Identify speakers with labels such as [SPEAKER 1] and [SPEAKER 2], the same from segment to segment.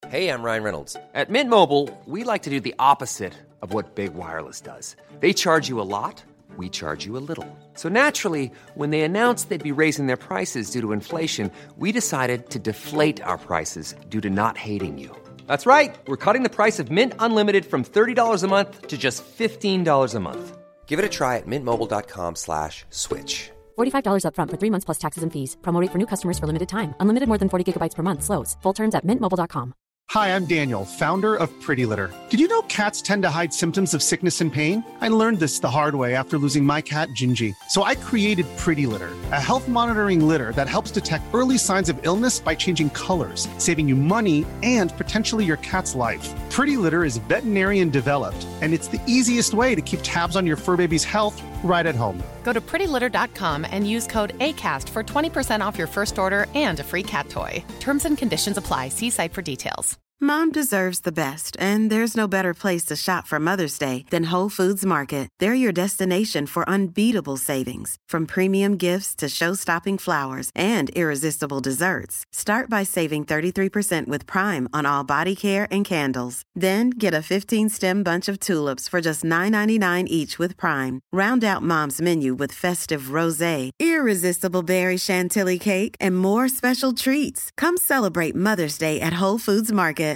[SPEAKER 1] Hey, I'm Ryan Reynolds. At Mint Mobile, we like to do the opposite of what Big Wireless does. They charge you a lot, we charge you a little. So naturally, when they announced they'd be raising their prices due to inflation, we decided to deflate our prices due to not hating you. That's right. We're cutting the price of Mint Unlimited from $30 a month to just $15 a month. Give it a try at mintmobile.com/switch.
[SPEAKER 2] $45 up front for 3 months plus taxes and fees. Promo rate for new customers for limited time. Unlimited more than 40 gigabytes per month. Slows full terms at mintmobile.com.
[SPEAKER 3] Hi, I'm Daniel, founder of Pretty Litter. Did you know cats tend to hide symptoms of sickness and pain? I learned this the hard way after losing my cat, Gingy. So I created Pretty Litter, a health monitoring litter that helps detect early signs of illness by changing colors, saving you money and potentially your cat's life. Pretty Litter is veterinarian developed, and it's the easiest way to keep tabs on your fur baby's health right at home.
[SPEAKER 4] Go to prettylitter.com and use code ACAST for 20% off your first order and a free cat toy. Terms and conditions apply. See site for details.
[SPEAKER 5] Mom deserves the best, and there's no better place to shop for Mother's Day than Whole Foods Market. They're your destination for unbeatable savings, from premium gifts to show-stopping flowers and irresistible desserts. Start by saving 33% with Prime on all body care and candles. Then get a 15-stem bunch of tulips for just $9.99 each with Prime. Round out Mom's menu with festive rosé, irresistible berry chantilly cake, and more special treats. Come celebrate Mother's Day at Whole Foods Market.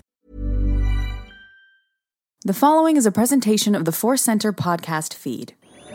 [SPEAKER 6] The following is a presentation of the Force Center podcast feed.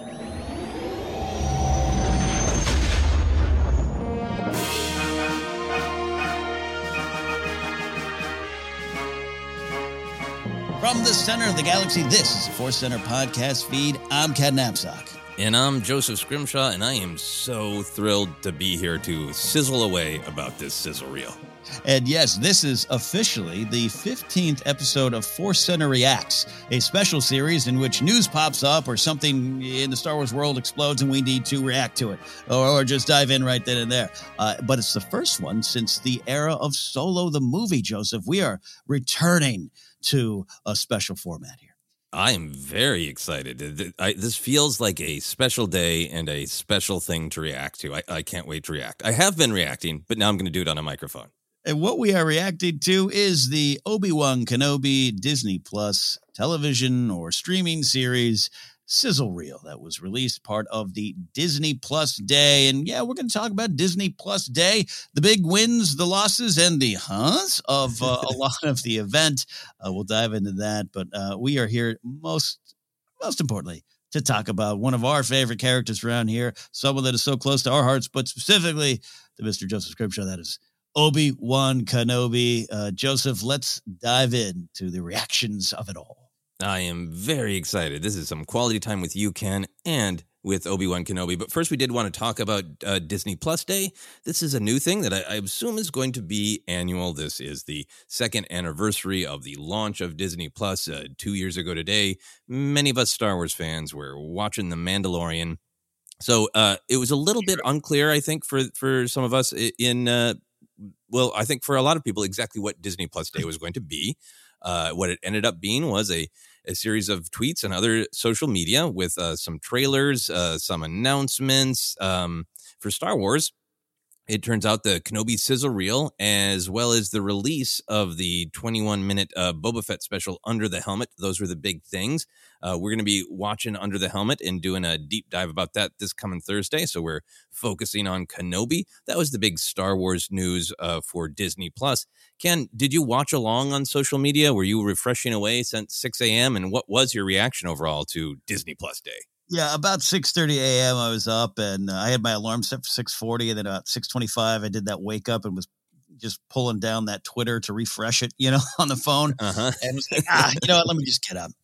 [SPEAKER 7] From the center of the galaxy, this is the Force Center podcast feed. I'm Ken Knapsack.
[SPEAKER 8] And I'm Joseph Scrimshaw, and I am so thrilled to be here to sizzle away about this sizzle reel.
[SPEAKER 7] And yes, this is officially the 15th episode of Force Center Reacts, a special series in which news pops up or something in the Star Wars world explodes and we need to react to it or just dive in right then and there. But it's the first one since the era of Solo the movie, Joseph. We are returning to a special format here.
[SPEAKER 8] I am very excited. This feels like a special day and a special thing to react to. I can't wait to react. I have been reacting, but now I'm going to do it on a microphone.
[SPEAKER 7] And what we are reacting to is the Obi-Wan Kenobi Disney Plus television or streaming series sizzle reel that was released part of the Disney Plus Day. And yeah, we're going to talk about Disney Plus Day, the big wins, the losses, and the huns of a lot of the event. We'll dive into that. But we are here most importantly to talk about one of our favorite characters around here, someone that is so close to our hearts, but specifically to Mr. Joseph Scrimshaw, that is Obi-Wan Kenobi. Joseph, let's dive into the reactions of it all.
[SPEAKER 8] I am very excited. This is some quality time with you, Ken, and with Obi-Wan Kenobi. But first, we did want to talk about Disney Plus Day. This is a new thing that I assume is going to be annual. This is the second anniversary of the launch of Disney Plus 2 years ago today. Many of us Star Wars fans were watching The Mandalorian. So it was a little bit unclear, I think, for some of us I think for a lot of people, exactly what Disney Plus Day was going to be. What it ended up being was a series of tweets and other social media with some trailers, some announcements for Star Wars. It turns out the Kenobi sizzle reel, as well as the release of the 21-minute Boba Fett special, Under the Helmet. Those were the big things. We're going to be watching Under the Helmet and doing a deep dive about that this coming Thursday. So we're focusing on Kenobi. That was the big Star Wars news for Disney Plus. Ken, did you watch along on social media? Were you refreshing away since 6 a.m.? And what was your reaction overall to Disney Plus Day?
[SPEAKER 7] Yeah, about 6:30 a.m. I was up and I had my alarm set for 6:40, and then about 6:25 I did that wake up and was just pulling down that Twitter to refresh it, on the phone. And was like, let me just get up.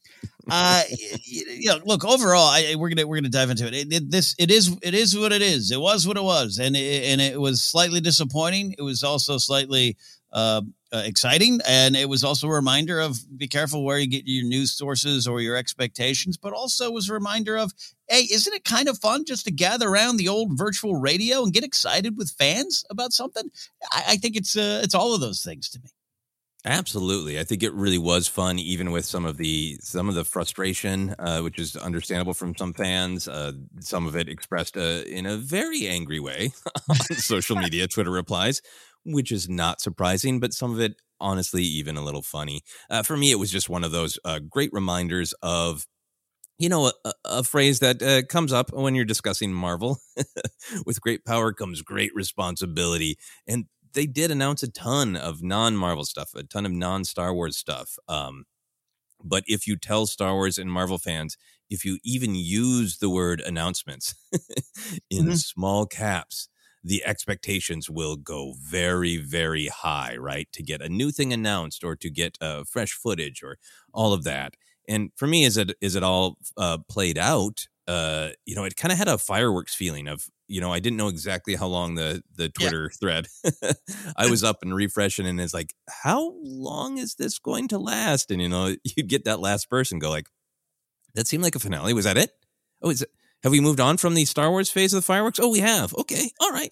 [SPEAKER 7] Look, overall, we're gonna dive into it. It is what it is. It was what it was, and it was slightly disappointing. It was also slightly exciting, and it was also a reminder of be careful where you get your news sources or your expectations, but also was a reminder of, hey, isn't it kind of fun just to gather around the old virtual radio and get excited with fans about something? I think it's all of those things to me.
[SPEAKER 8] Absolutely. I think it really was fun, even with some of the frustration, which is understandable from some fans. Some of it expressed in a very angry way on social media, Twitter replies, which is not surprising, but some of it honestly even a little funny. For me, it was just one of those great reminders of, you know, a phrase that comes up when you're discussing Marvel. With great power comes great responsibility. And they did announce a ton of non-Marvel stuff, a ton of non-Star Wars stuff. But if you tell Star Wars and Marvel fans, if you even use the word announcements in small caps, the expectations will go very, very high, right? To get a new thing announced or to get fresh footage or all of that. And for me, as it all played out, you know, it kind of had a fireworks feeling of, you know, I didn't know exactly how long the Twitter thread I was up and refreshing, and it's like, how long is this going to last? And, you know, you'd get that last person go like, that seemed like a finale. Was that it? Oh, is it? Have we moved on from the Star Wars phase of the fireworks? Oh, we have. Okay. All right.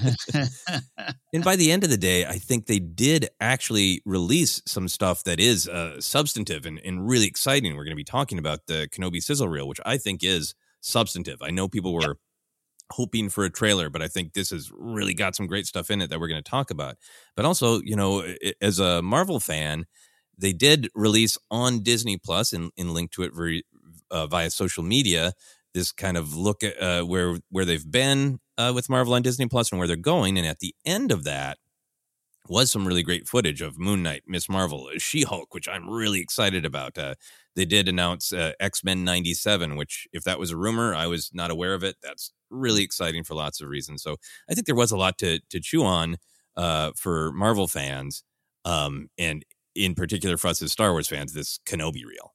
[SPEAKER 8] And by the end of the day, I think they did actually release some stuff that is substantive and really exciting. We're going to be talking about the Kenobi sizzle reel, which I think is substantive. I know people were hoping for a trailer, but I think this has really got some great stuff in it that we're going to talk about. But also, you know, as a Marvel fan, they did release on Disney Plus and link to it via social media, this kind of look at where they've been with Marvel on Disney Plus and where they're going. And at the end of that was some really great footage of Moon Knight, Miss Marvel, She-Hulk, which I'm really excited about. They did announce X-Men 97, which if that was a rumor, I was not aware of it. That's really exciting for lots of reasons. So I think there was a lot to chew on for Marvel fans, and in particular for us as Star Wars fans, this Kenobi reel.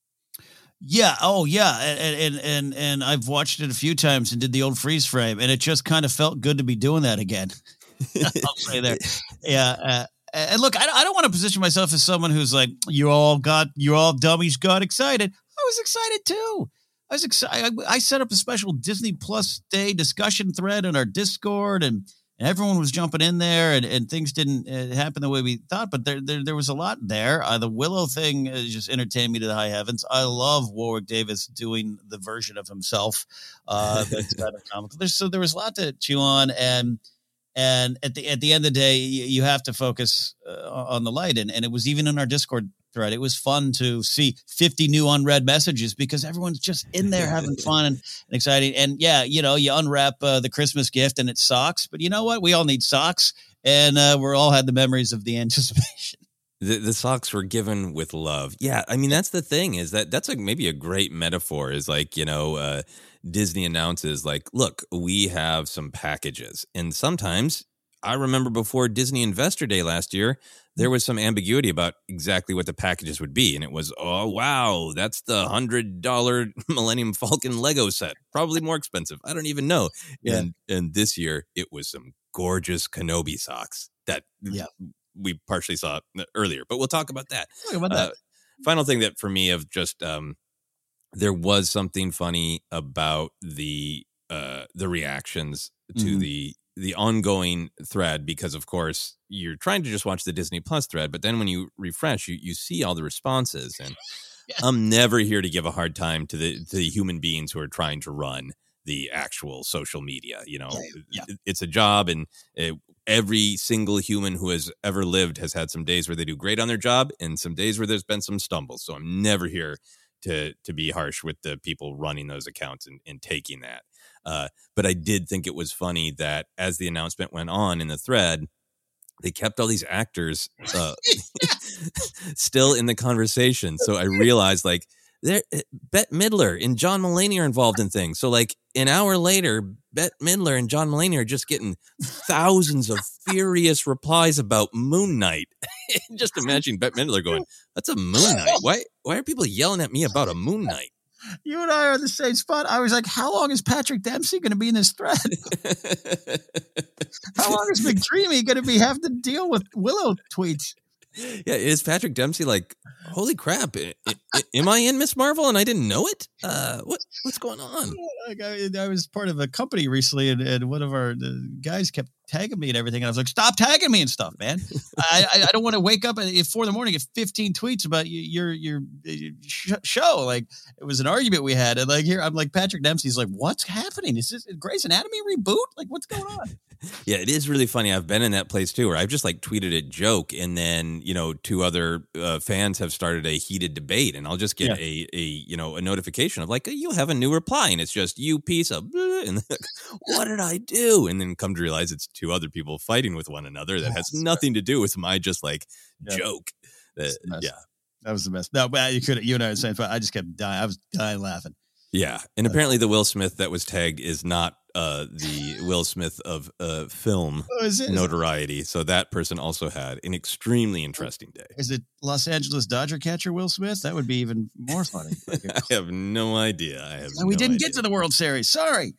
[SPEAKER 7] Yeah. Oh, yeah. And I've watched it a few times and did the old freeze frame, and it just kind of felt good to be doing that again. I'll say there. Yeah. And look, I don't want to position myself as someone who's like, you all dummies got excited. I was excited too. I was excited. I set up a special Disney Plus Day discussion thread in our Discord, and everyone was jumping in there, and things didn't happen the way we thought, but there was a lot there. The Willow thing just entertained me to the high heavens. I love Warwick Davis doing the version of himself. That's kind of comical. So there was a lot to chew on, and at the end of the day, you have to focus on the light, and it was even in our Discord thread. It was fun to see 50 new unread messages because everyone's just in there having fun and exciting. And yeah, you know, you unwrap the Christmas gift and it's socks, but you know what? We all need socks, and we're all had the memories of the anticipation.
[SPEAKER 8] The socks were given with love. Yeah, I mean, that's the thing, is that's maybe a great metaphor, is like, you know, Disney announces like, look, we have some packages. And sometimes, I remember before Disney Investor Day last year, there was some ambiguity about exactly what the packages would be. And it was, oh, wow, that's the $100 Millennium Falcon Lego set. Probably more expensive. I don't even know. Yeah. And this year, it was some gorgeous Kenobi socks that we partially saw earlier. But we'll talk about that. Final thing that for me of just there was something funny about the reactions to the ongoing thread, because of course you're trying to just watch the Disney Plus thread, but then when you refresh, you see all the responses, and I'm never here to give a hard time to the human beings who are trying to run the actual social media. You know, it's a job, and every single human who has ever lived has had some days where they do great on their job and some days where there's been some stumbles. So I'm never here to be harsh with the people running those accounts and taking that. But I did think it was funny that as the announcement went on in the thread, they kept all these actors still in the conversation. So I realized like Bette Midler and John Mulaney are involved in things. So like an hour later, Bette Midler and John Mulaney are just getting thousands of furious replies about Moon Knight. Just imagine Bette Midler going, "That's a Moon Knight. Why are people yelling at me about a Moon Knight?"
[SPEAKER 7] You and I are in the same spot. I was like, how long is Patrick Dempsey going to be in this thread? How long is McDreamy going to have to deal with Willow tweets?
[SPEAKER 8] Yeah, is Patrick Dempsey like Holy crap! Am I in Miss Marvel and I didn't know it? What's going on?
[SPEAKER 7] Like I was part of a company recently, and one of our guys kept tagging me and everything, and I was like, "Stop tagging me and stuff, man! I don't want to wake up at 4 a.m. get 15 tweets about your show." Like it was an argument we had, and like here I'm like Patrick Dempsey's like, "What's happening? Is this Grey's Anatomy reboot? Like what's going on?"
[SPEAKER 8] Yeah, it is really funny. I've been in that place too, where I've just like tweeted a joke, and then 2 other fans have started a heated debate, and I'll just get a notification of like, you have a new reply, and it's just you piece of blah, and like, what did I do? And then come to realize it's 2 other people fighting with one another that has nothing to do with my just like joke.
[SPEAKER 7] That was the best. No, but you and I were saying, but I just kept dying. I was dying laughing.
[SPEAKER 8] Yeah, and apparently the Will Smith that was tagged is not the Will Smith of film notoriety. So that person also had an extremely interesting day.
[SPEAKER 7] Is it Los Angeles Dodger catcher Will Smith? That would be even more funny.
[SPEAKER 8] I have no idea.
[SPEAKER 7] We didn't get to the World Series. Sorry.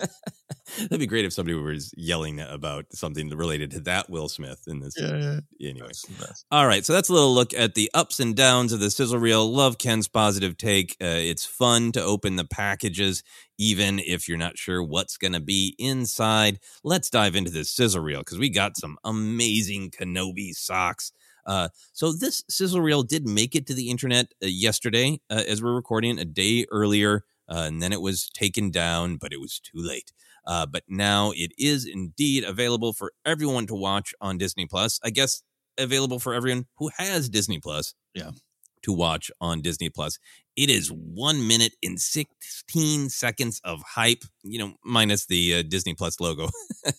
[SPEAKER 8] That'd be great if somebody was yelling about something related to that Will Smith in this.
[SPEAKER 7] Yeah.
[SPEAKER 8] Anyway. All right. So that's a little look at the ups and downs of the sizzle reel. Love Ken's positive take. It's fun to open the packages, even if you're not sure what's going to be inside. Let's dive into this sizzle reel because we got some amazing Kenobi socks. So this sizzle reel did make it to the internet yesterday as we're recording, a day earlier, and then it was taken down, but it was too late. But now it is indeed available for everyone to watch on Disney Plus. I guess available for everyone who has Disney Plus.
[SPEAKER 7] Yeah.
[SPEAKER 8] To watch on Disney Plus. It is 1 minute and 16 seconds of hype, minus the Disney Plus logo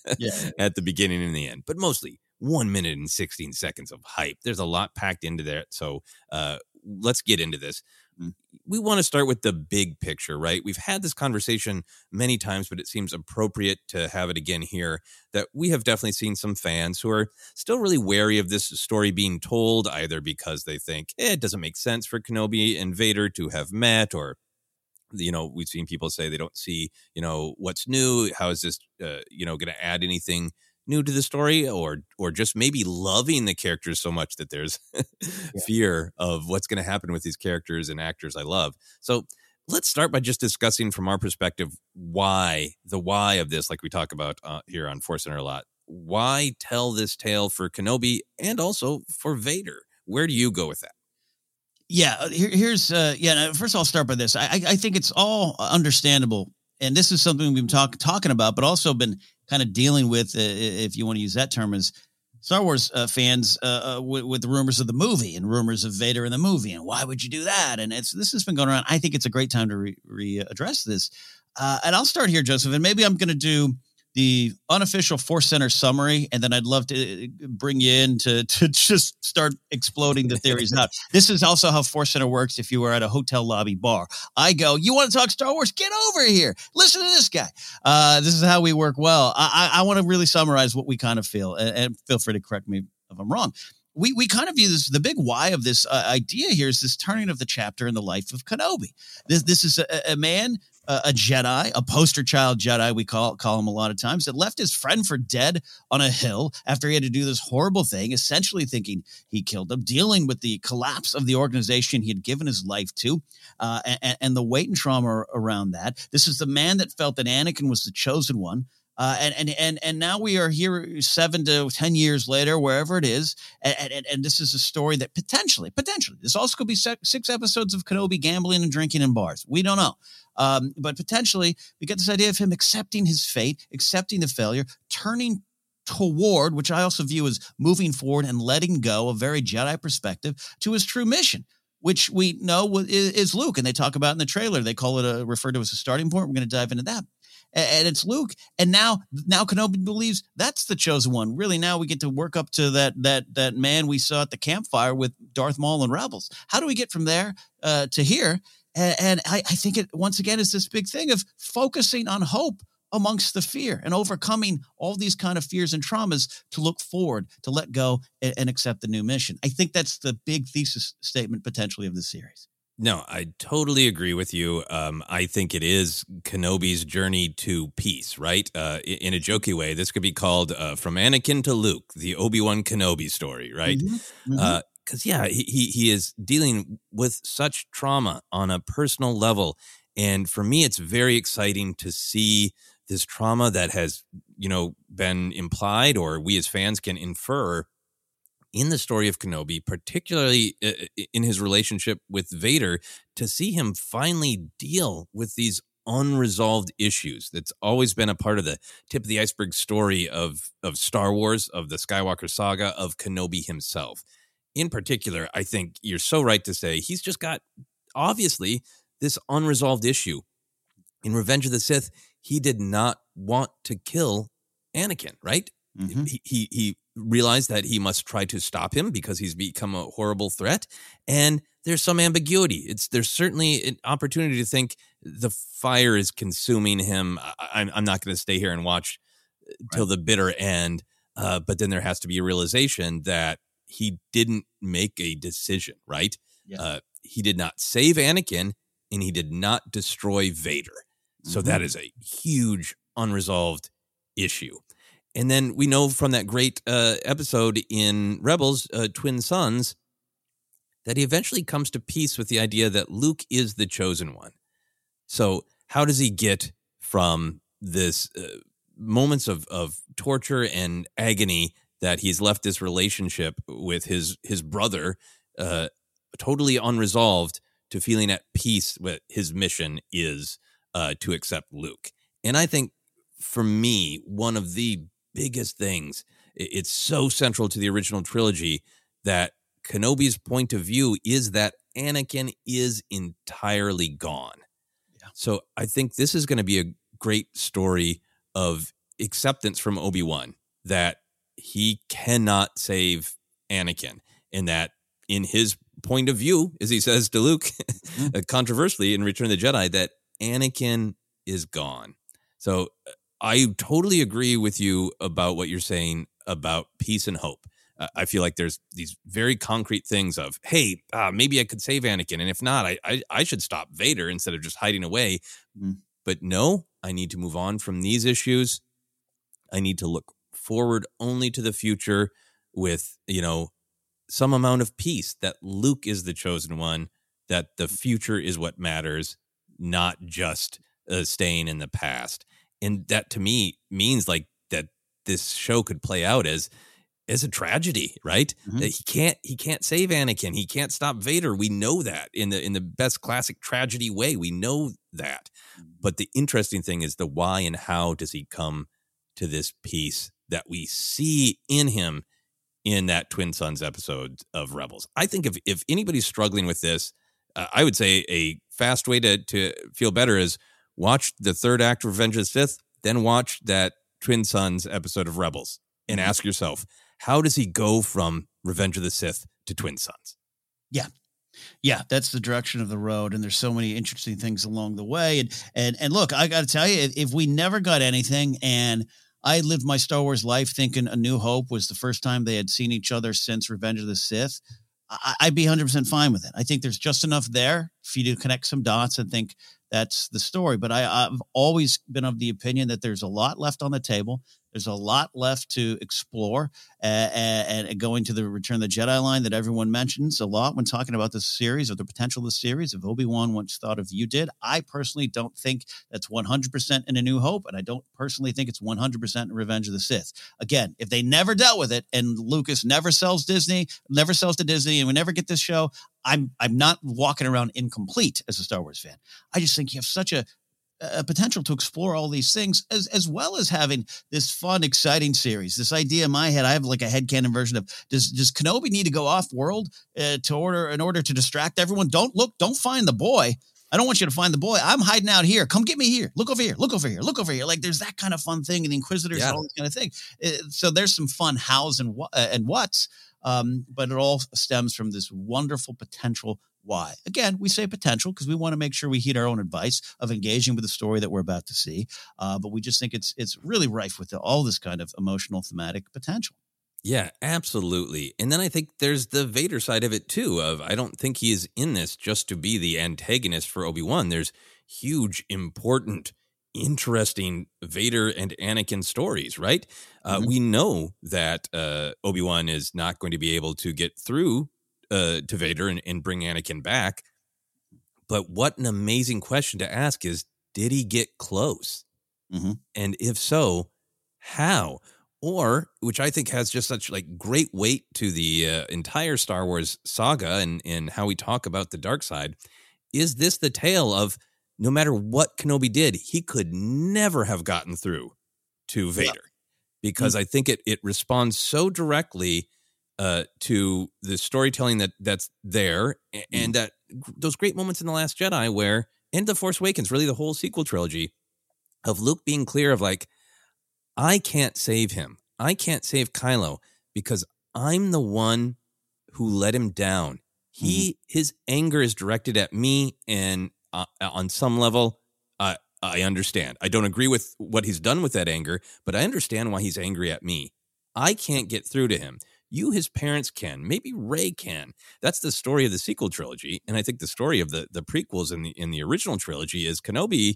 [SPEAKER 8] at the beginning and the end, but mostly 1 minute and 16 seconds of hype. There's a lot packed into there. So let's get into this. We want to start with the big picture, right? We've had this conversation many times, but it seems appropriate to have it again here, that we have definitely seen some fans who are still really wary of this story being told, either because they think it doesn't make sense for Kenobi and Vader to have met, or we've seen people say they don't see, what's new. How is this, going to add anything new to the story, or just maybe loving the characters so much that there's fear of what's going to happen with these characters and actors I love. So let's start by just discussing from our perspective why of this, like we talk about here on Force Center a lot. Why tell this tale for Kenobi and also for Vader? Where do you go with that?
[SPEAKER 7] Yeah, here's first I'll start by this. I think it's all understandable, and this is something we've been talking about, but also been kind of dealing with, if you want to use that term, as Star Wars fans with the rumors of the movie and rumors of Vader in the movie, and why would you do that? And this has been going around. I think it's a great time to readdress this. And I'll start here, Joseph, and maybe I'm going to do the unofficial Force Center summary, and then I'd love to bring you in to just start exploding the theories. Now, this is also how Force Center works if you were at a hotel lobby bar. I go, you want to talk Star Wars? Get over here. Listen to this guy. This is how we work well. I want to really summarize what we kind of feel, and feel free to correct me if I'm wrong. We kind of view this, the big why of this idea here is this turning of the chapter in the life of Kenobi. This is a man, a Jedi, a poster child Jedi, we call him a lot of times, that left his friend for dead on a hill after he had to do this horrible thing, essentially thinking he killed him, dealing with the collapse of the organization he had given his life to, and the weight and trauma around that. This is the man that felt that Anakin was the chosen one. And now we are here 7 to 10 years later, wherever it is. And this is a story that potentially, this also could be 6 episodes of Kenobi gambling and drinking in bars. We don't know. But potentially we get this idea of him accepting his fate, accepting the failure, turning toward, which I also view as moving forward and letting go, a very Jedi perspective, to his true mission, which we know is Luke. And they talk about in the trailer. They call it referred to as a starting point. We're going to dive into that. And it's Luke. And now Kenobi believes that's the chosen one. Really, now we get to work up to that man we saw at the campfire with Darth Maul and Rebels. How do we get from there to here? And I think it, once again, is this big thing of focusing on hope amongst the fear and overcoming all these kind of fears and traumas to look forward, to let go and accept the new mission. I think that's the big thesis statement potentially of this series.
[SPEAKER 8] No, I totally agree with you. I think it is Kenobi's journey to peace, right? In a jokey way, this could be called From Anakin to Luke, the Obi-Wan Kenobi story, right? Mm-hmm. Because, he is dealing with such trauma on a personal level. And for me, it's very exciting to see this trauma that has, been implied, or we as fans can infer in the story of Kenobi, particularly in his relationship with Vader, to see him finally deal with these unresolved issues. That's always been a part of the tip of the iceberg story of Star Wars, of the Skywalker saga, of Kenobi himself. In particular, I think you're so right to say he's just got, obviously, this unresolved issue. In Revenge of the Sith, he did not want to kill Anakin, right? Mm-hmm. He realized that he must try to stop him because he's become a horrible threat. And there's some ambiguity. There's certainly an opportunity to think the fire is consuming him. I'm not going to stay here and watch till the bitter end. But then there has to be a realization that he didn't make a decision, right? Yeah. He did not save Anakin, and he did not destroy Vader. So that is a huge unresolved issue. And then we know from that great episode in Rebels, Twin Sons, that he eventually comes to peace with the idea that Luke is the chosen one. So how does he get from this moments of torture and agony that he's left this relationship with his brother totally unresolved, to feeling at peace with his mission is to accept Luke? And I think for me, one of the biggest things, it's so central to the original trilogy, that Kenobi's point of view is that Anakin is entirely gone. Yeah. So I think this is going to be a great story of acceptance from Obi-Wan, that he cannot save Anakin, and that in his point of view, as he says to Luke, controversially in Return of the Jedi, that Anakin is gone. So I totally agree with you about what you're saying about peace and hope. I feel like there's these very concrete things of, hey, maybe I could save Anakin, and if not, I should stop Vader instead of just hiding away. But no, I need to move on from these issues. I need to look forward only to the future with, some amount of peace, that Luke is the chosen one, that the future is what matters, not just staying in the past. And that to me means like that this show could play out as a tragedy, right? Mm-hmm. That he can't save Anakin. He can't stop Vader. We know that in the best classic tragedy way. We know that. But the interesting thing is the why and how does he come to this peace that we see in him in that Twin Sons episode of Rebels. I think if anybody's struggling with this, I would say a fast way to feel better is watch the third act of Revenge of the Sith, then watch that Twin Sons episode of Rebels and ask yourself, how does he go from Revenge of the Sith to Twin Sons?
[SPEAKER 7] Yeah, that's the direction of the road, and there's so many interesting things along the way. And look, I got to tell you, if we never got anything, and I lived my Star Wars life thinking A New Hope was the first time they had seen each other since Revenge of the Sith, I'd be 100% fine with it. I think there's just enough there for you to connect some dots and think that's the story. But I've always been of the opinion that there's a lot left on the table. There's a lot left to explore, and going to the Return of the Jedi line that everyone mentions a lot when talking about this series, or the potential of the series. If Obi-Wan once thought of you did, I personally don't think that's 100% in A New Hope, and I don't personally think it's 100% in Revenge of the Sith. Again, if they never dealt with it, and Lucas never sells to Disney, and we never get this show, I'm not walking around incomplete as a Star Wars fan. I just think you have such a potential to explore all these things, as well as having this fun, exciting series. This idea in my head, I have like a headcanon version of, does Kenobi need to go off world in order to distract everyone? Don't find the boy. I don't want you to find the boy. I'm hiding out here. Come get me here. Look over here. Look over here. Look over here. Like there's that kind of fun thing, and the Inquisitors and all this kind of thing. So there's some fun hows and whats, but it all stems from this wonderful potential. Why? Again, we say potential because we want to make sure we heed our own advice of engaging with the story that we're about to see. But we just think it's really rife with all this kind of emotional, thematic potential.
[SPEAKER 8] Yeah, absolutely. And then I think there's the Vader side of it too, of I don't think he is in this just to be the antagonist for Obi-Wan. There's huge, important, interesting Vader and Anakin stories, right? We know that Obi-Wan is not going to be able to get through to Vader and bring Anakin back. But what an amazing question to ask is, did he get close?
[SPEAKER 7] Mm-hmm.
[SPEAKER 8] And if so, how? Or, which I think has just such like great weight to the entire Star Wars saga and how we talk about the dark side, is this the tale of no matter what Kenobi did, he could never have gotten through to Vader? Because I think it responds so directly to the storytelling that's there, and that those great moments in The Last Jedi where, and The Force Awakens, really the whole sequel trilogy, of Luke being clear of like, I can't save him. I can't save Kylo because I'm the one who let him down. His anger is directed at me, and on some level, I understand. I don't agree with what he's done with that anger, but I understand why he's angry at me. I can't get through to him. You, his parents, can. Maybe Rey can. That's the story of the sequel trilogy, and I think the story of the prequels in the original trilogy is Kenobi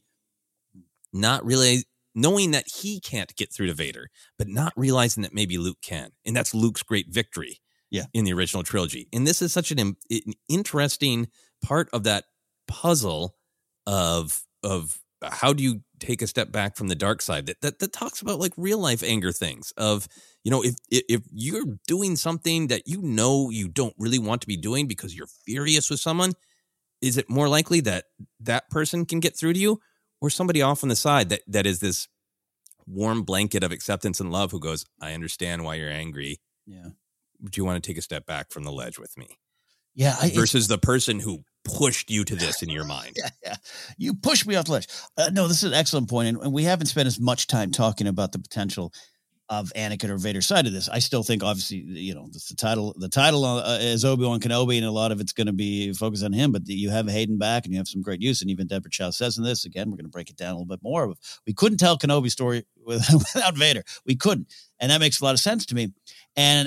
[SPEAKER 8] not really knowing that he can't get through to Vader, but not realizing that maybe Luke can, and that's Luke's great victory. In the original trilogy, and this is such an interesting part of that puzzle of how do you take a step back from the dark side that talks about like real life anger things of, you know, if you're doing something that you know you don't really want to be doing because you're furious with someone, is it more likely that that person can get through to you, or somebody off on the side that is this warm blanket of acceptance and love who goes, I understand why you're angry.
[SPEAKER 7] Yeah.
[SPEAKER 8] Do you want to take a step back from the ledge with me?
[SPEAKER 7] Yeah.
[SPEAKER 8] Versus the person who pushed you to this in your mind.
[SPEAKER 7] Yeah. You pushed me off the ledge. No, this is an excellent point. And we haven't spent as much time talking about the potential of Anakin or Vader's side of this. I still think, obviously, you know, the title is Obi-Wan Kenobi, and a lot of it's going to be focused on him, but you have Hayden back and you have some great use. And even Deborah Chow says in this, again, we're going to break it down a little bit more. We couldn't tell Kenobi's story without Vader. We couldn't. And that makes a lot of sense to me. And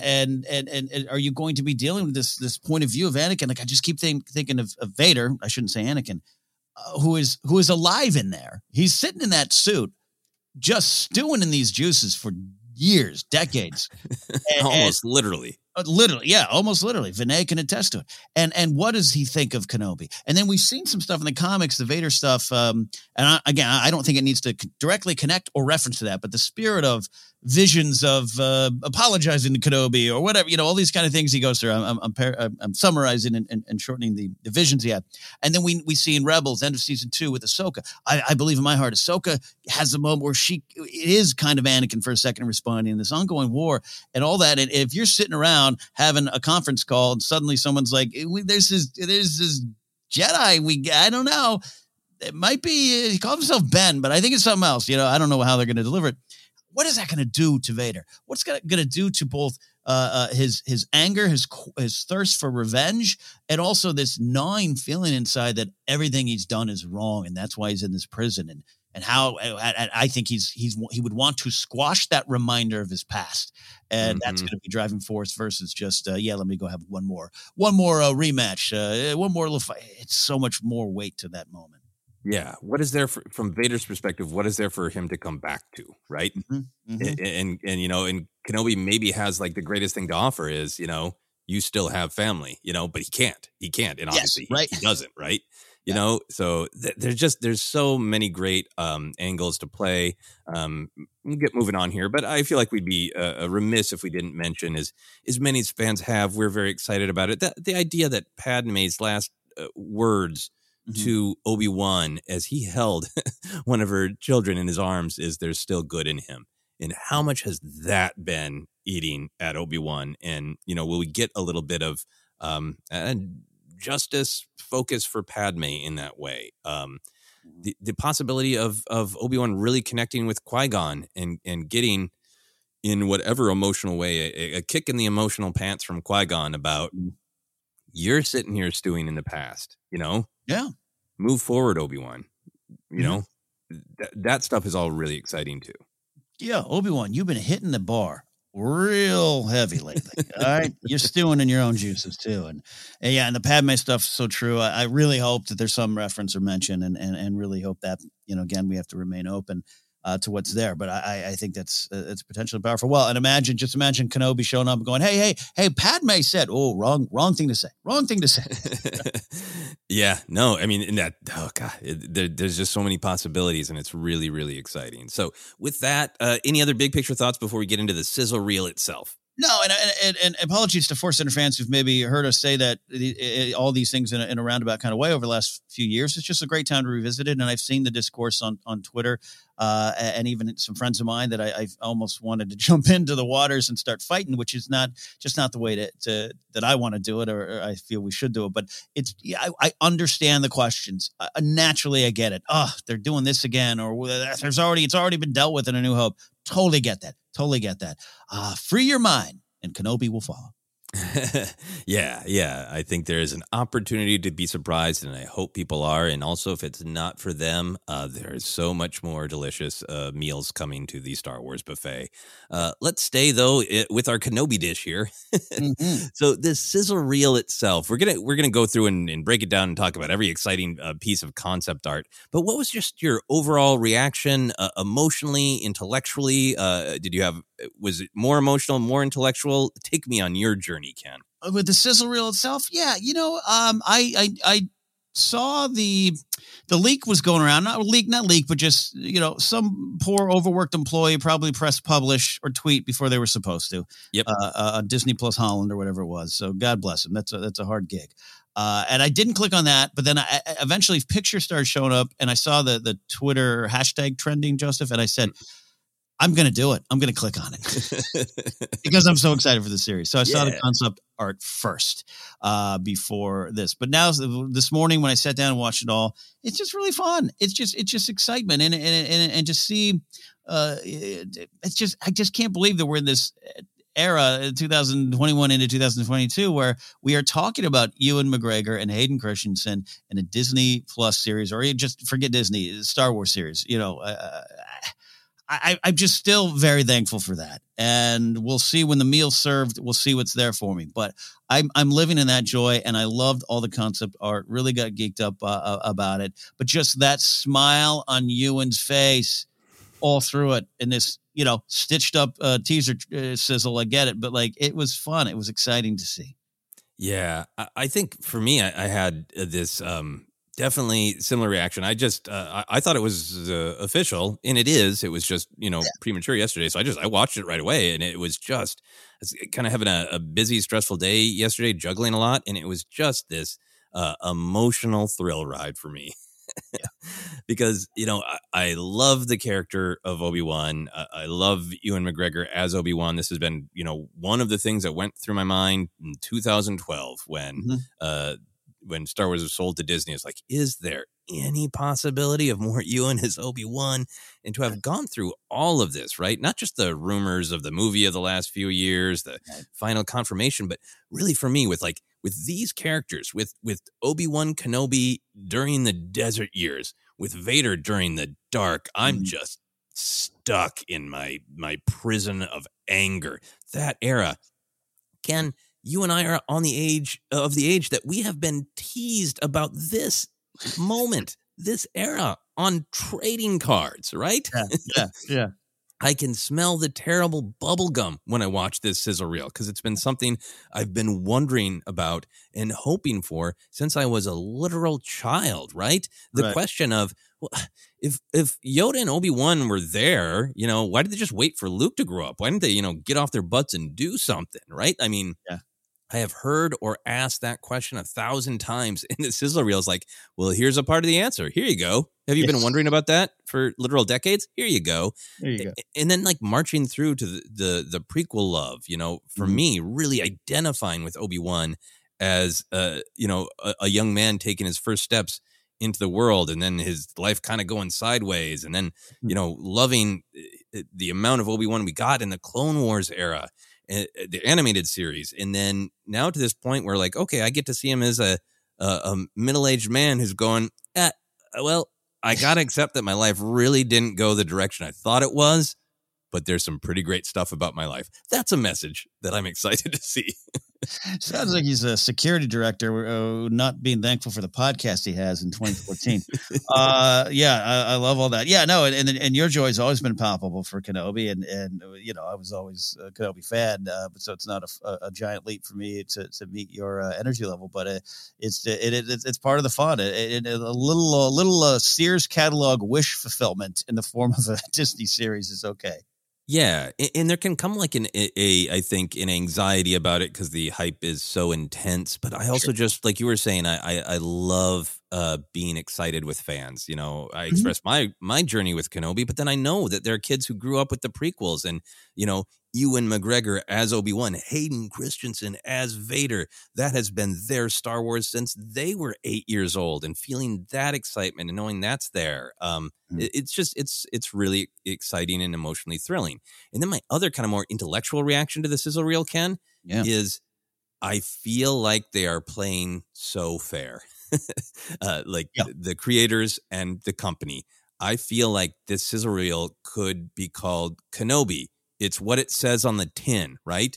[SPEAKER 7] are you going to be dealing with this point of view of Anakin? Like, I just keep thinking of Vader. I shouldn't say Anakin, who is alive in there. He's sitting in that suit, just stewing in these juices for years, decades.
[SPEAKER 8] Almost literally.
[SPEAKER 7] Literally, yeah, almost literally. Vinay can attest to it. And what does he think of Kenobi? And then we've seen some stuff in the comics, the Vader stuff. I don't think it needs to directly connect or reference to that, but the spirit of visions of apologizing to Kenobi or whatever, you know, all these kind of things he goes through. I'm summarizing and shortening the visions he had. And then we see in Rebels, end of season 2 with Ahsoka. I believe in my heart, Ahsoka has a moment where it is kind of Anakin for a second responding in this ongoing war and all that. And if you're sitting around having a conference call and suddenly someone's like, there's this Jedi, I don't know. It might be, he called himself Ben, but I think it's something else. You know, I don't know how they're going to deliver it. What is that going to do to Vader? What's going to do to both his anger, his thirst for revenge, and also this gnawing feeling inside that everything he's done is wrong, and that's why he's in this prison, and how I think he would want to squash that reminder of his past, and that's going to be driving force versus just let me go have one more rematch, one more little fight. It's so much more weight to that moment.
[SPEAKER 8] Yeah. What is there from Vader's perspective? What is there for him to come back to? Right. And you know, and Kenobi maybe has like the greatest thing to offer is, you know, you still have family, you know, but he can't. And obviously he doesn't. Right. You know, so there's so many great angles to play. We'll get moving on here, but I feel like we'd be remiss if we didn't mention, as many as fans have, we're very excited about it. The idea that Padme's last words to Obi-Wan as he held one of her children in his arms is there's still good in him. And how much has that been eating at Obi-Wan? And, you know, will we get a little bit of justice focus for Padme in that way? The possibility of Obi-Wan really connecting with Qui-Gon and getting, in whatever emotional way, a kick in the emotional pants from Qui-Gon about, you're sitting here stewing in the past, you know?
[SPEAKER 7] Yeah.
[SPEAKER 8] Move forward, Obi-Wan. You know, that stuff is all really exciting too.
[SPEAKER 7] Yeah, Obi-Wan, you've been hitting the bar real heavy lately. All right, you're stewing in your own juices too, and the Padme stuff is so true. I really hope that there's some reference or mention, and really hope that, you know, again, we have to remain open. to what's there. But I think that's it's potentially powerful. Well, and imagine Kenobi showing up and going, hey, Padme said, oh, wrong thing to say.
[SPEAKER 8] Yeah, no, I mean, in that, oh God, there's just so many possibilities, and it's really, really exciting. So with that, any other big picture thoughts before we get into the sizzle reel itself?
[SPEAKER 7] No, and apologies to Force Center fans who've maybe heard us say that all these things in a roundabout kind of way over the last few years. It's just a great time to revisit it, and I've seen the discourse on Twitter and even some friends of mine that I almost wanted to jump into the waters and start fighting, which is not the way that I want to do it, or I feel we should do it. But I understand the questions. Naturally, I get it. Oh, they're doing this again, or it's already been dealt with in A New Hope. Totally get that. Free your mind, and Kenobi will follow.
[SPEAKER 8] Yeah. I think there is an opportunity to be surprised, and I hope people are. And also, if it's not for them, there is so much more delicious meals coming to the Star Wars buffet. Let's stay though with our Kenobi dish here. Mm-hmm. So this sizzle reel itself, we're gonna go through and break it down and talk about every exciting piece of concept art. But what was just your overall reaction, emotionally, intellectually? Was it more emotional, more intellectual? Take me on your journey, Ken.
[SPEAKER 7] With the sizzle reel itself, yeah, I saw the leak was going around, not leak, but just, some poor overworked employee probably pressed publish or tweet before they were supposed to.
[SPEAKER 8] Yep.
[SPEAKER 7] On Disney Plus Holland or whatever it was. So God bless him. That's a hard gig. And I didn't click on that, but then I eventually pictures started showing up, and I saw the Twitter hashtag trending, Joseph, and I said, I'm going to do it. I'm going to click on it because I'm so excited for the series. So I saw the concept art first before this. But now this morning when I sat down and watched it all, it's just really fun. It's just excitement and just see. I just can't believe that we're in this era, 2021 into 2022, where we are talking about Ewan McGregor and Hayden Christensen in a Disney Plus series, or just forget Disney, Star Wars series. I'm just still very thankful for that. And we'll see when the meal's served, we'll see what's there for me. But I'm living in that joy, and I loved all the concept art, really got geeked up about it. But just that smile on Ewan's face all through it in this, stitched up teaser sizzle, I get it. But it was fun. It was exciting to see.
[SPEAKER 8] Yeah, I think for me, I had this definitely similar reaction. I just I thought it was official, and it is. It was just premature yesterday, so I watched it right away, and it was just kind of having a busy, stressful day yesterday, juggling a lot, and it was just this emotional thrill ride for me. Because I love the character of Obi-Wan. I love Ewan McGregor as Obi-Wan. This has been one of the things that went through my mind in 2012 when Star Wars was sold to Disney. It's like, is there any possibility of more Ewan as Obi-Wan? And to have gone through all of this, right? Not just the rumors of the movie of the last few years, the final confirmation, but really for me with these characters, with Obi-Wan Kenobi during the desert years, with Vader during the dark, I'm just stuck in my prison of anger. That era. Ken, you and I are on the age that we have been teased about this moment, this era on trading cards, right?
[SPEAKER 7] Yeah.
[SPEAKER 8] I can smell the terrible bubble gum when I watch this sizzle reel, because it's been something I've been wondering about and hoping for since I was a literal child, right? The question of, well, if Yoda and Obi-Wan were there, why did they just wait for Luke to grow up? Why didn't they, get off their butts and do something, right? I mean, I have heard or asked that question 1,000 times in the sizzle reels. Like, well, here's a part of the answer. Here you go. Have you been wondering about that for literal decades? Here you go.
[SPEAKER 7] There you go.
[SPEAKER 8] And then marching through to the prequel love, for me, really identifying with Obi-Wan as, a young man taking his first steps into the world, and then his life kind of going sideways, and then, loving the amount of Obi-Wan we got in the Clone Wars era, the animated series, and then now to this point where okay, I get to see him as a middle-aged man who's going, well, I gotta accept that my life really didn't go the direction I thought it was, but there's some pretty great stuff about my life. That's a message that I'm excited to see.
[SPEAKER 7] Sounds like he's a security director, not being thankful for the podcast he has in 2014. I love all that. Yeah, no, and your joy has always been palpable for Kenobi, and I was always a Kenobi fan, but so it's not a giant leap for me to meet your energy level, but it's part of the fun. A little Sears catalog wish fulfillment in the form of a Disney series is okay.
[SPEAKER 8] Yeah, and there can come like I think an anxiety about it because the hype is so intense. But I also just, like you were saying, I love being excited with fans. I express my journey with Kenobi, but then I know that there are kids who grew up with the prequels, and Ewan McGregor as Obi-Wan, Hayden Christensen as Vader. That has been their Star Wars since they were 8 years old, and feeling that excitement and knowing that's there. It's really exciting and emotionally thrilling. And then my other kind of more intellectual reaction to the sizzle reel, Ken, is I feel like they are playing so fair. The creators and the company. I feel like this sizzle reel could be called Kenobi. It's what it says on the tin, right?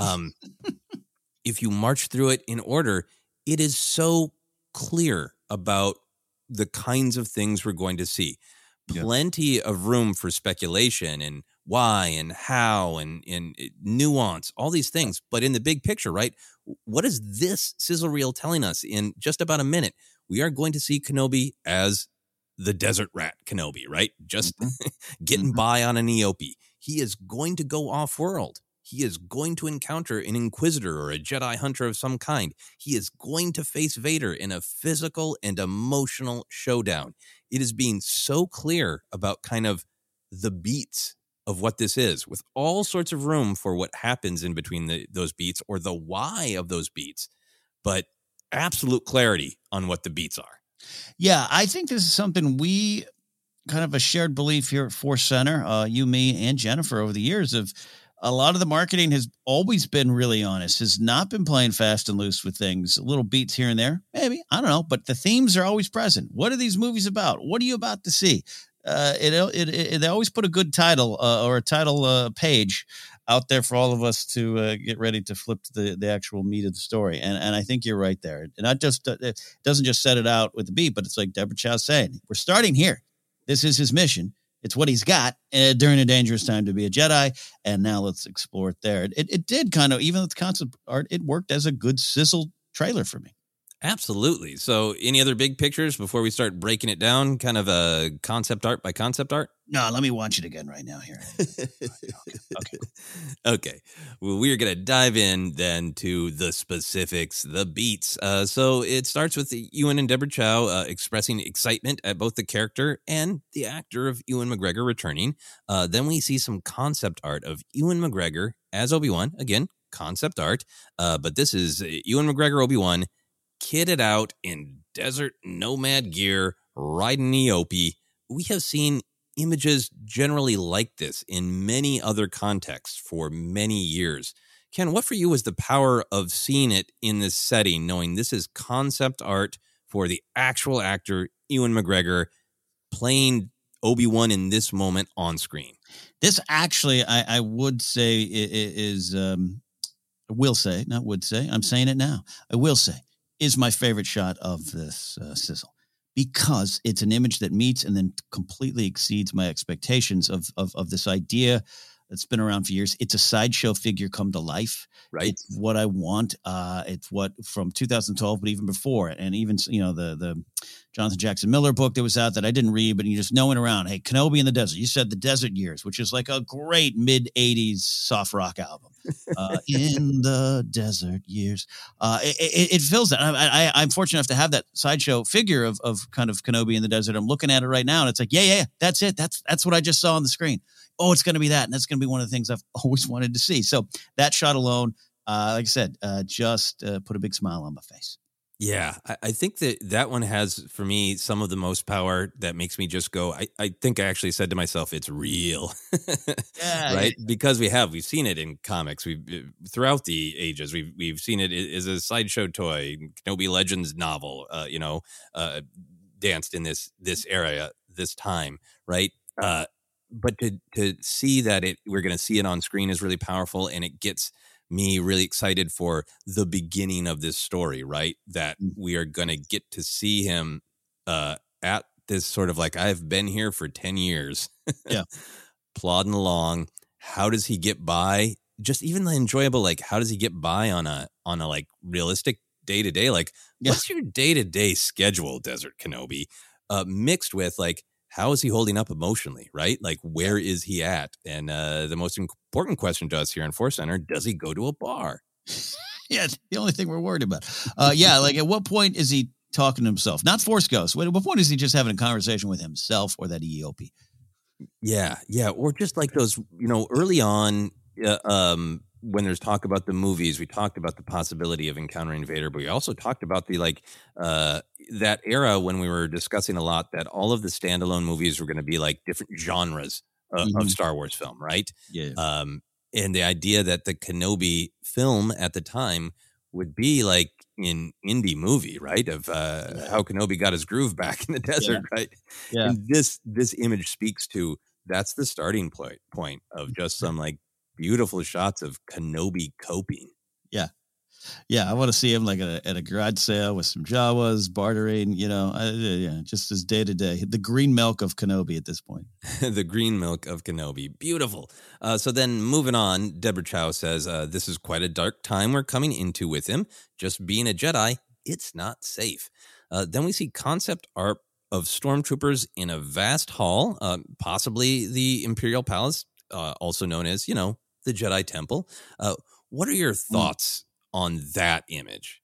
[SPEAKER 8] If you march through it in order, it is so clear about the kinds of things we're going to see. Plenty of room for speculation and why and how and nuance, all these things. But in the big picture, right? What is this sizzle reel telling us in just about a minute? We are going to see Kenobi as the desert rat Kenobi, right? Just getting by on an Eopie. He is going to go off-world. He is going to encounter an Inquisitor or a Jedi Hunter of some kind. He is going to face Vader in a physical and emotional showdown. It is being so clear about kind of the beats of what this is, with all sorts of room for what happens in between those beats or the why of those beats, but absolute clarity on what the beats are.
[SPEAKER 7] Yeah, I think this is something we kind of a shared belief here at Force Center, you, me, and Jennifer over the years of a lot of the marketing has always been really honest, has not been playing fast and loose with things, little beats here and there, maybe, I don't know, but the themes are always present. What are these movies about? What are you about to see? They always put a good title or a title page out there for all of us to get ready to flip to the actual meat of the story. And I think you're right there. And not just, it doesn't just set it out with the beat, but it's like Deborah Chow saying, we're starting here. This is his mission. It's what he's got during a dangerous time to be a Jedi. And now let's explore it there. It did kind of, even with the concept art, it worked as a good sizzle trailer for me.
[SPEAKER 8] Absolutely. So any other big pictures before we start breaking it down, kind of a concept art by concept art?
[SPEAKER 7] No, let me watch it again right now here.
[SPEAKER 8] Okay. Well, we're going to dive in then to the specifics, the beats. So it starts with Ewan and Deborah Chow expressing excitement at both the character and the actor of Ewan McGregor returning. Then we see some concept art of Ewan McGregor as Obi-Wan. Again, concept art. But this is Ewan McGregor Obi-Wan kitted out in desert nomad gear, riding Eopie. We have seen images generally like this in many other contexts for many years. Ken, what for you was the power of seeing it in this setting, knowing this is concept art for the actual actor, Ewan McGregor, playing Obi-Wan in this moment on screen?
[SPEAKER 7] This actually, I would say is, I will say, not would say, I'm saying it now. I will say, is my favorite shot of this sizzle, because it's an image that meets and then completely exceeds my expectations of this idea that's been around for years. It's a sideshow figure come to life.
[SPEAKER 8] Right.
[SPEAKER 7] It's what I want. It's what from 2012, but even before, and even, the Jonathan Jackson Miller book that was out that I didn't read, but you just knowing around, hey, Kenobi in the Desert. You said The Desert Years, which is like a great mid-'80s soft rock album. In the Desert Years. It fills that. I'm fortunate enough to have that sideshow figure of kind of Kenobi in the desert. I'm looking at it right now, and it's like, yeah, that's it. That's what I just saw on the screen. Oh, it's going to be that, and that's going to be one of the things I've always wanted to see. So that shot alone, like I said, just put a big smile on my face.
[SPEAKER 8] Yeah, I think that one has, for me, some of the most power that makes me just go, I think I actually said to myself, it's real,
[SPEAKER 7] yeah,
[SPEAKER 8] right? Yeah. Because we've seen it in comics. Throughout the ages, we've seen it as a sideshow toy, Kenobi Legends novel, danced in this area, this time, right? But to see that we're going to see it on screen is really powerful, and it gets me really excited for the beginning of this story, right? That we are going to get to see him at this sort of like, I've been here for 10 years.
[SPEAKER 7] Yeah.
[SPEAKER 8] Plodding along. How does he get by? Just even the enjoyable, like, how does he get by on a like realistic day to day? Like, what's your day to day schedule, Desert Kenobi? Mixed with like, how is he holding up emotionally, right? Like, where is he at? And the most important question to us here in Force Center, does he go to a bar?
[SPEAKER 7] Yeah, it's the only thing we're worried about. Like at what point is he talking to himself? Not Force Ghost. At what point is he just having a conversation with himself or that EOP?
[SPEAKER 8] Yeah. Or just like those, early on, when there's talk about the movies, we talked about the possibility of encountering Vader, but we also talked about the that era when we were discussing a lot that all of the standalone movies were going to be like different genres of Star Wars film, right?
[SPEAKER 7] Yeah.
[SPEAKER 8] And the idea that the Kenobi film at the time would be like an indie movie, right? Of how Kenobi got his groove back in the desert, right?
[SPEAKER 7] Yeah.
[SPEAKER 8] And this image speaks to, that's the starting point of just some like beautiful shots of Kenobi coping.
[SPEAKER 7] Yeah. Yeah, I want to see him like at a garage sale with some Jawas, bartering, just his day to day. The green milk of Kenobi at this point.
[SPEAKER 8] The green milk of Kenobi. Beautiful. So then moving on, Deborah Chow says, this is quite a dark time we're coming into with him. Just being a Jedi, it's not safe. Then we see concept art of stormtroopers in a vast hall, possibly the Imperial Palace, also known as, the Jedi Temple. What are your thoughts on that image?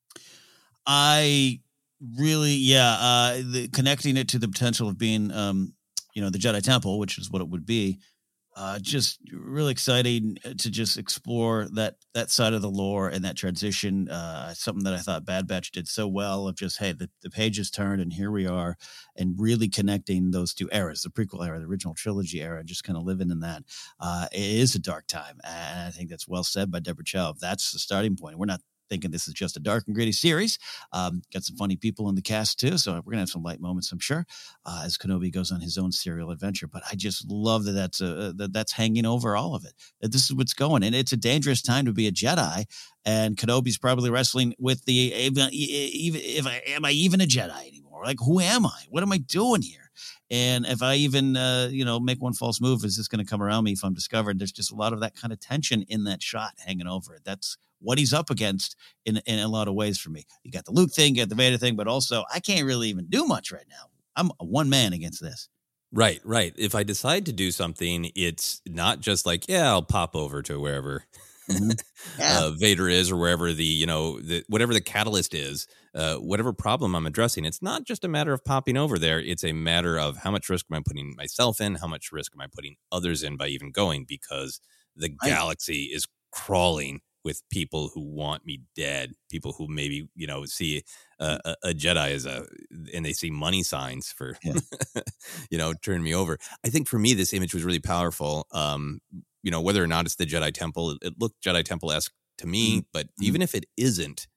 [SPEAKER 7] I really, connecting it to the potential of being, the Jedi Temple, which is what it would be. Just really exciting to just explore that side of the lore and that transition. Something that I thought Bad Batch did so well of just, hey, the pages turned and here we are, and really connecting those two eras, the prequel era, the original trilogy era, just kind of living in that. It is a dark time. And I think that's well said by Deborah Chow. That's the starting point. We're not thinking this is just a dark and gritty series. Got some funny people in the cast too, so we're gonna have some light moments, I'm sure, as Kenobi goes on his own serial adventure. But I just love that that's hanging over all of it. That this is what's going, and it's a dangerous time to be a Jedi. And Kenobi's probably wrestling with the am I even a Jedi anymore? Like, who am I? What am I doing here? And if I even, make one false move, is this going to come around me if I'm discovered? There's just a lot of that kind of tension in that shot hanging over it. That's what he's up against in a lot of ways for me. You got the Luke thing, you got the Vader thing, but also I can't really even do much right now. I'm a one man against this.
[SPEAKER 8] Right. If I decide to do something, it's not just like, I'll pop over to wherever Vader is, or wherever whatever the catalyst is, whatever problem I'm addressing. It's not just a matter of popping over there. It's a matter of how much risk am I putting myself in? How much risk am I putting others in by even going? Because the galaxy is crawling with people who want me dead, people who maybe, see a Jedi and they see money signs for, turn me over. I think for me, this image was really powerful. Whether or not it's the Jedi Temple, it looked Jedi Temple-esque to me, but even if it isn't,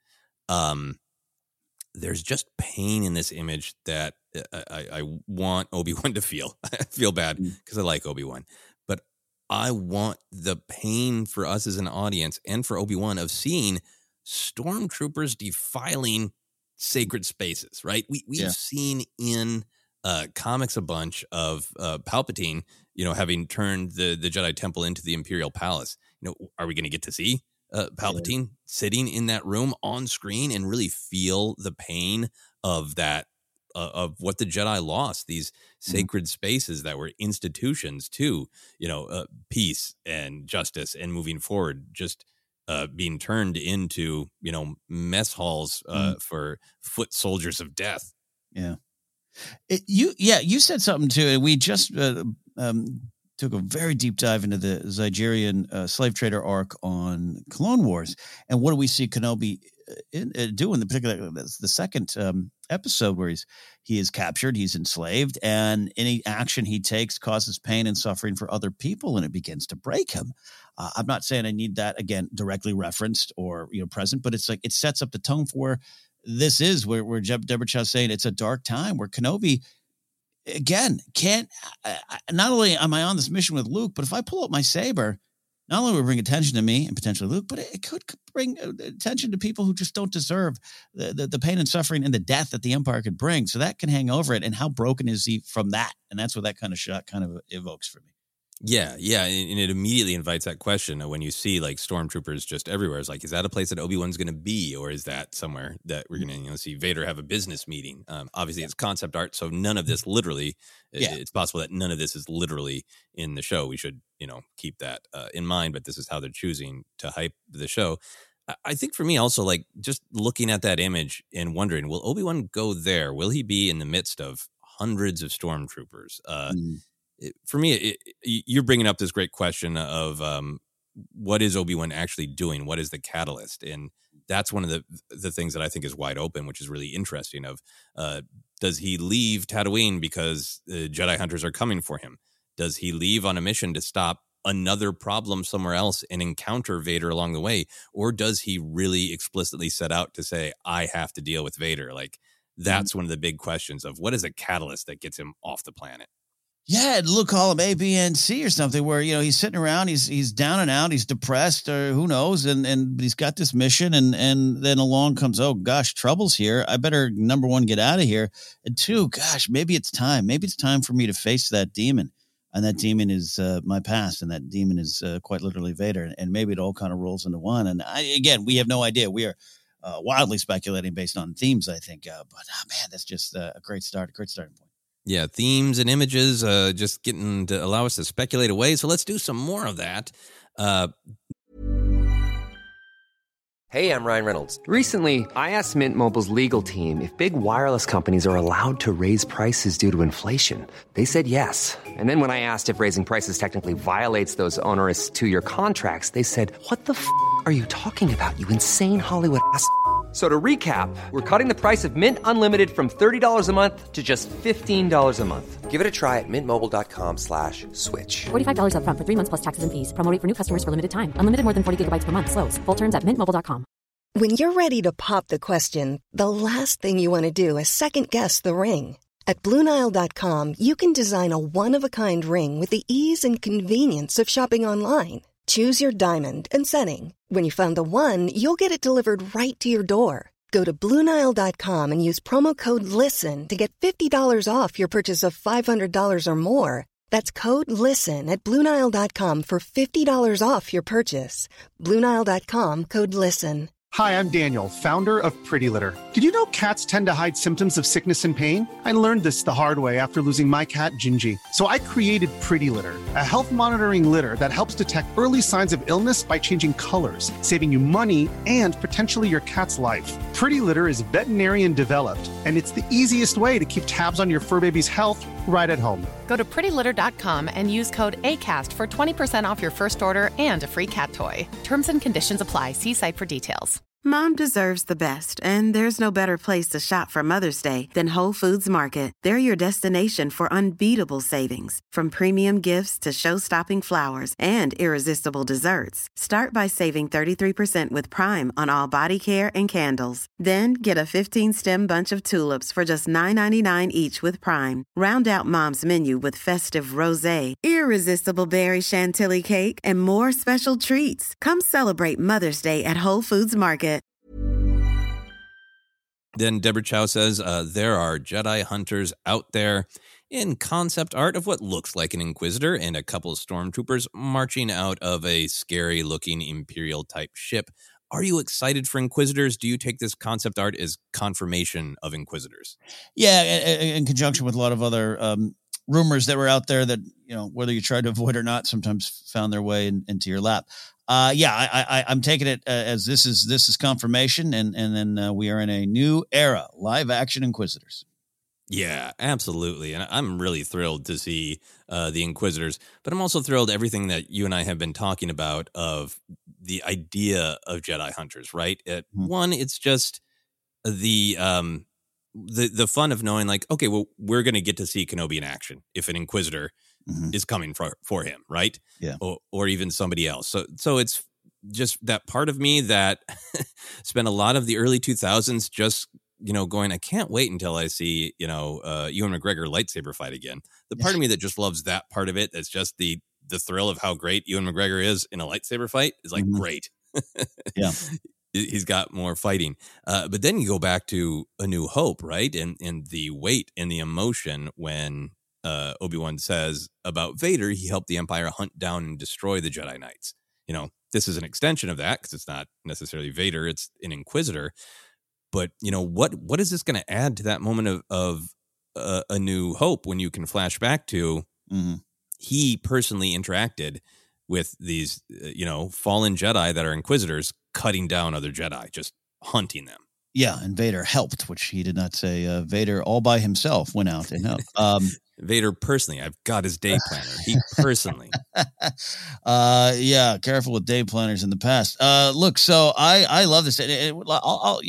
[SPEAKER 8] there's just pain in this image that I want Obi-Wan to feel. I feel bad because I like Obi-Wan, but I want the pain for us as an audience and for Obi-Wan of seeing stormtroopers defiling sacred spaces, right? We've seen in comics a bunch of Palpatine, having turned the Jedi Temple into the Imperial Palace. Are we going to get to see Palpatine sitting in that room on screen and really feel the pain of that, of what the Jedi lost, these sacred spaces that were institutions to, peace and justice and moving forward, just being turned into, mess halls for foot soldiers of death.
[SPEAKER 7] Yeah. You said something too. We just took a very deep dive into the Zygerian slave trader arc on Clone Wars, and what do we see Kenobi do in the particular the second episode where he is captured, he's enslaved, and any action he takes causes pain and suffering for other people, and it begins to break him. I'm not saying I need that again directly referenced or present, but it's like it sets up the tone for where this is where Deborah Chow saying it's a dark time where Kenobi again can't. Not only am I on this mission with Luke, but if I pull up my saber, not only will it bring attention to me and potentially Luke, but it could bring attention to people who just don't deserve the pain and suffering and the death that the Empire could bring. So that can hang over it. And how broken is he from that? And that's what that kind of shot kind of evokes for me.
[SPEAKER 8] Yeah, and it immediately invites that question when you see like stormtroopers just everywhere. It's like, is that a place that Obi-Wan's going to be, or is that somewhere that we're going to see Vader have a business meeting? Obviously, it's concept art, so none of this literally. It's possible that none of this is literally in the show. We should keep that in mind. But this is how they're choosing to hype the show. I think for me also, like just looking at that image and wondering, will Obi-Wan go there? Will he be in the midst of hundreds of stormtroopers? For me, you're bringing up this great question of what is Obi-Wan actually doing? What is the catalyst? And that's one of the things that I think is wide open, which is really interesting. Of does he leave Tatooine because Jedi hunters are coming for him? Does he leave on a mission to stop another problem somewhere else and encounter Vader along the way? Or does he really explicitly set out to say, I have to deal with Vader? Like that's one of the big questions of what is a catalyst that gets him off the planet?
[SPEAKER 7] Yeah, Luke call him A, B, and C or something where, he's sitting around, he's down and out, he's depressed or who knows. And he's got this mission and then along comes, oh gosh, trouble's here. I better, number one, get out of here. And two, gosh, maybe it's time. Maybe it's time for me to face that demon. And that demon is my past. And that demon is quite literally Vader. And maybe it all kind of rolls into one. And again, we have no idea. We are wildly speculating based on themes, I think. But man, that's just a great starting point.
[SPEAKER 8] Yeah, themes and images just getting to allow us to speculate away. So let's do some more of that.
[SPEAKER 1] Hey, I'm Ryan Reynolds. Recently, I asked Mint Mobile's legal team if big wireless companies are allowed to raise prices due to inflation. They said yes. And then when I asked if raising prices technically violates those onerous 2-year contracts, they said, what the f*** are you talking about, you insane Hollywood ass f- So to recap, we're cutting the price of Mint Unlimited from $30 a month to just $15 a month. Give it a try at mintmobile.com/switch.
[SPEAKER 2] $45 up front for 3 months plus taxes and fees. Promo rate for new customers for limited time. Unlimited more than 40 gigabytes per month slows. Full terms at mintmobile.com.
[SPEAKER 9] When you're ready to pop the question, the last thing you want to do is second-guess the ring. At BlueNile.com, you can design a one-of-a-kind ring with the ease and convenience of shopping online. Choose your diamond and setting. When you find the one, you'll get it delivered right to your door. Go to BlueNile.com and use promo code LISTEN to get $50 off your purchase of $500 or more. That's code LISTEN at BlueNile.com for $50 off your purchase. BlueNile.com, code LISTEN.
[SPEAKER 3] Hi, I'm Daniel, founder of Pretty Litter. Did you know cats tend to hide symptoms of sickness and pain? I learned this the hard way after losing my cat, Gingy. So I created Pretty Litter, a health monitoring litter that helps detect early signs of illness by changing colors, saving you money and potentially your cat's life. Pretty Litter is veterinarian developed, and it's the easiest way to keep tabs on your fur baby's health right at home.
[SPEAKER 4] Go to prettylitter.com and use code ACAST for 20% off your first order and a free cat toy. Terms and conditions apply. See site for details.
[SPEAKER 5] Mom deserves the best, and there's no better place to shop for Mother's Day than Whole Foods Market. They're your destination for unbeatable savings, from premium gifts to show-stopping flowers and irresistible desserts. Start by saving 33% with Prime on all body care and candles. Then get a 15-stem bunch of tulips for just $9.99 each with Prime. Round out Mom's menu with festive rosé, irresistible berry chantilly cake, and more special treats. Come celebrate Mother's Day at Whole Foods Market.
[SPEAKER 8] Then Deborah Chow says there are Jedi hunters out there in concept art of what looks like an Inquisitor and a couple of stormtroopers marching out of a scary-looking Imperial-type ship. Are you excited for Inquisitors? Do you take this concept art as confirmation of Inquisitors?
[SPEAKER 7] Yeah, in conjunction with a lot of other rumors that were out there that, whether you tried to avoid or not, sometimes found their way into your lap. I'm taking it as this is confirmation, and then we are in a new era, live action Inquisitors.
[SPEAKER 8] Yeah, absolutely. And I'm really thrilled to see the Inquisitors, but I'm also thrilled everything that you and I have been talking about of the idea of Jedi hunters, right? One, it's just the fun of knowing like, okay, well, we're going to get to see Kenobi in action if an Inquisitor is coming for him, right?
[SPEAKER 7] Yeah.
[SPEAKER 8] Or even somebody else. So it's just that part of me that spent a lot of the early 2000s just, going, I can't wait until I see, Ewan McGregor lightsaber fight again. The part of me that just loves that part of it, that's just the the thrill of how great Ewan McGregor is in a lightsaber fight is like great.
[SPEAKER 7] Yeah.
[SPEAKER 8] He's got more fighting. But then you go back to A New Hope, right? And the weight and the emotion when Obi-Wan says about Vader, he helped the Empire hunt down and destroy the Jedi Knights. You know, this is an extension of that because it's not necessarily Vader, it's an Inquisitor. But, you know, what is this going to add to that moment of A New Hope when you can flash back to he personally interacted with these, fallen Jedi that are Inquisitors cutting down other Jedi, just hunting them.
[SPEAKER 7] Yeah, and Vader helped, which he did not say. Vader all by himself went out and helped.
[SPEAKER 8] Vader personally, I've got his day planner. He personally.
[SPEAKER 7] Yeah, careful with day planners in the past. Look, so I love this. I'll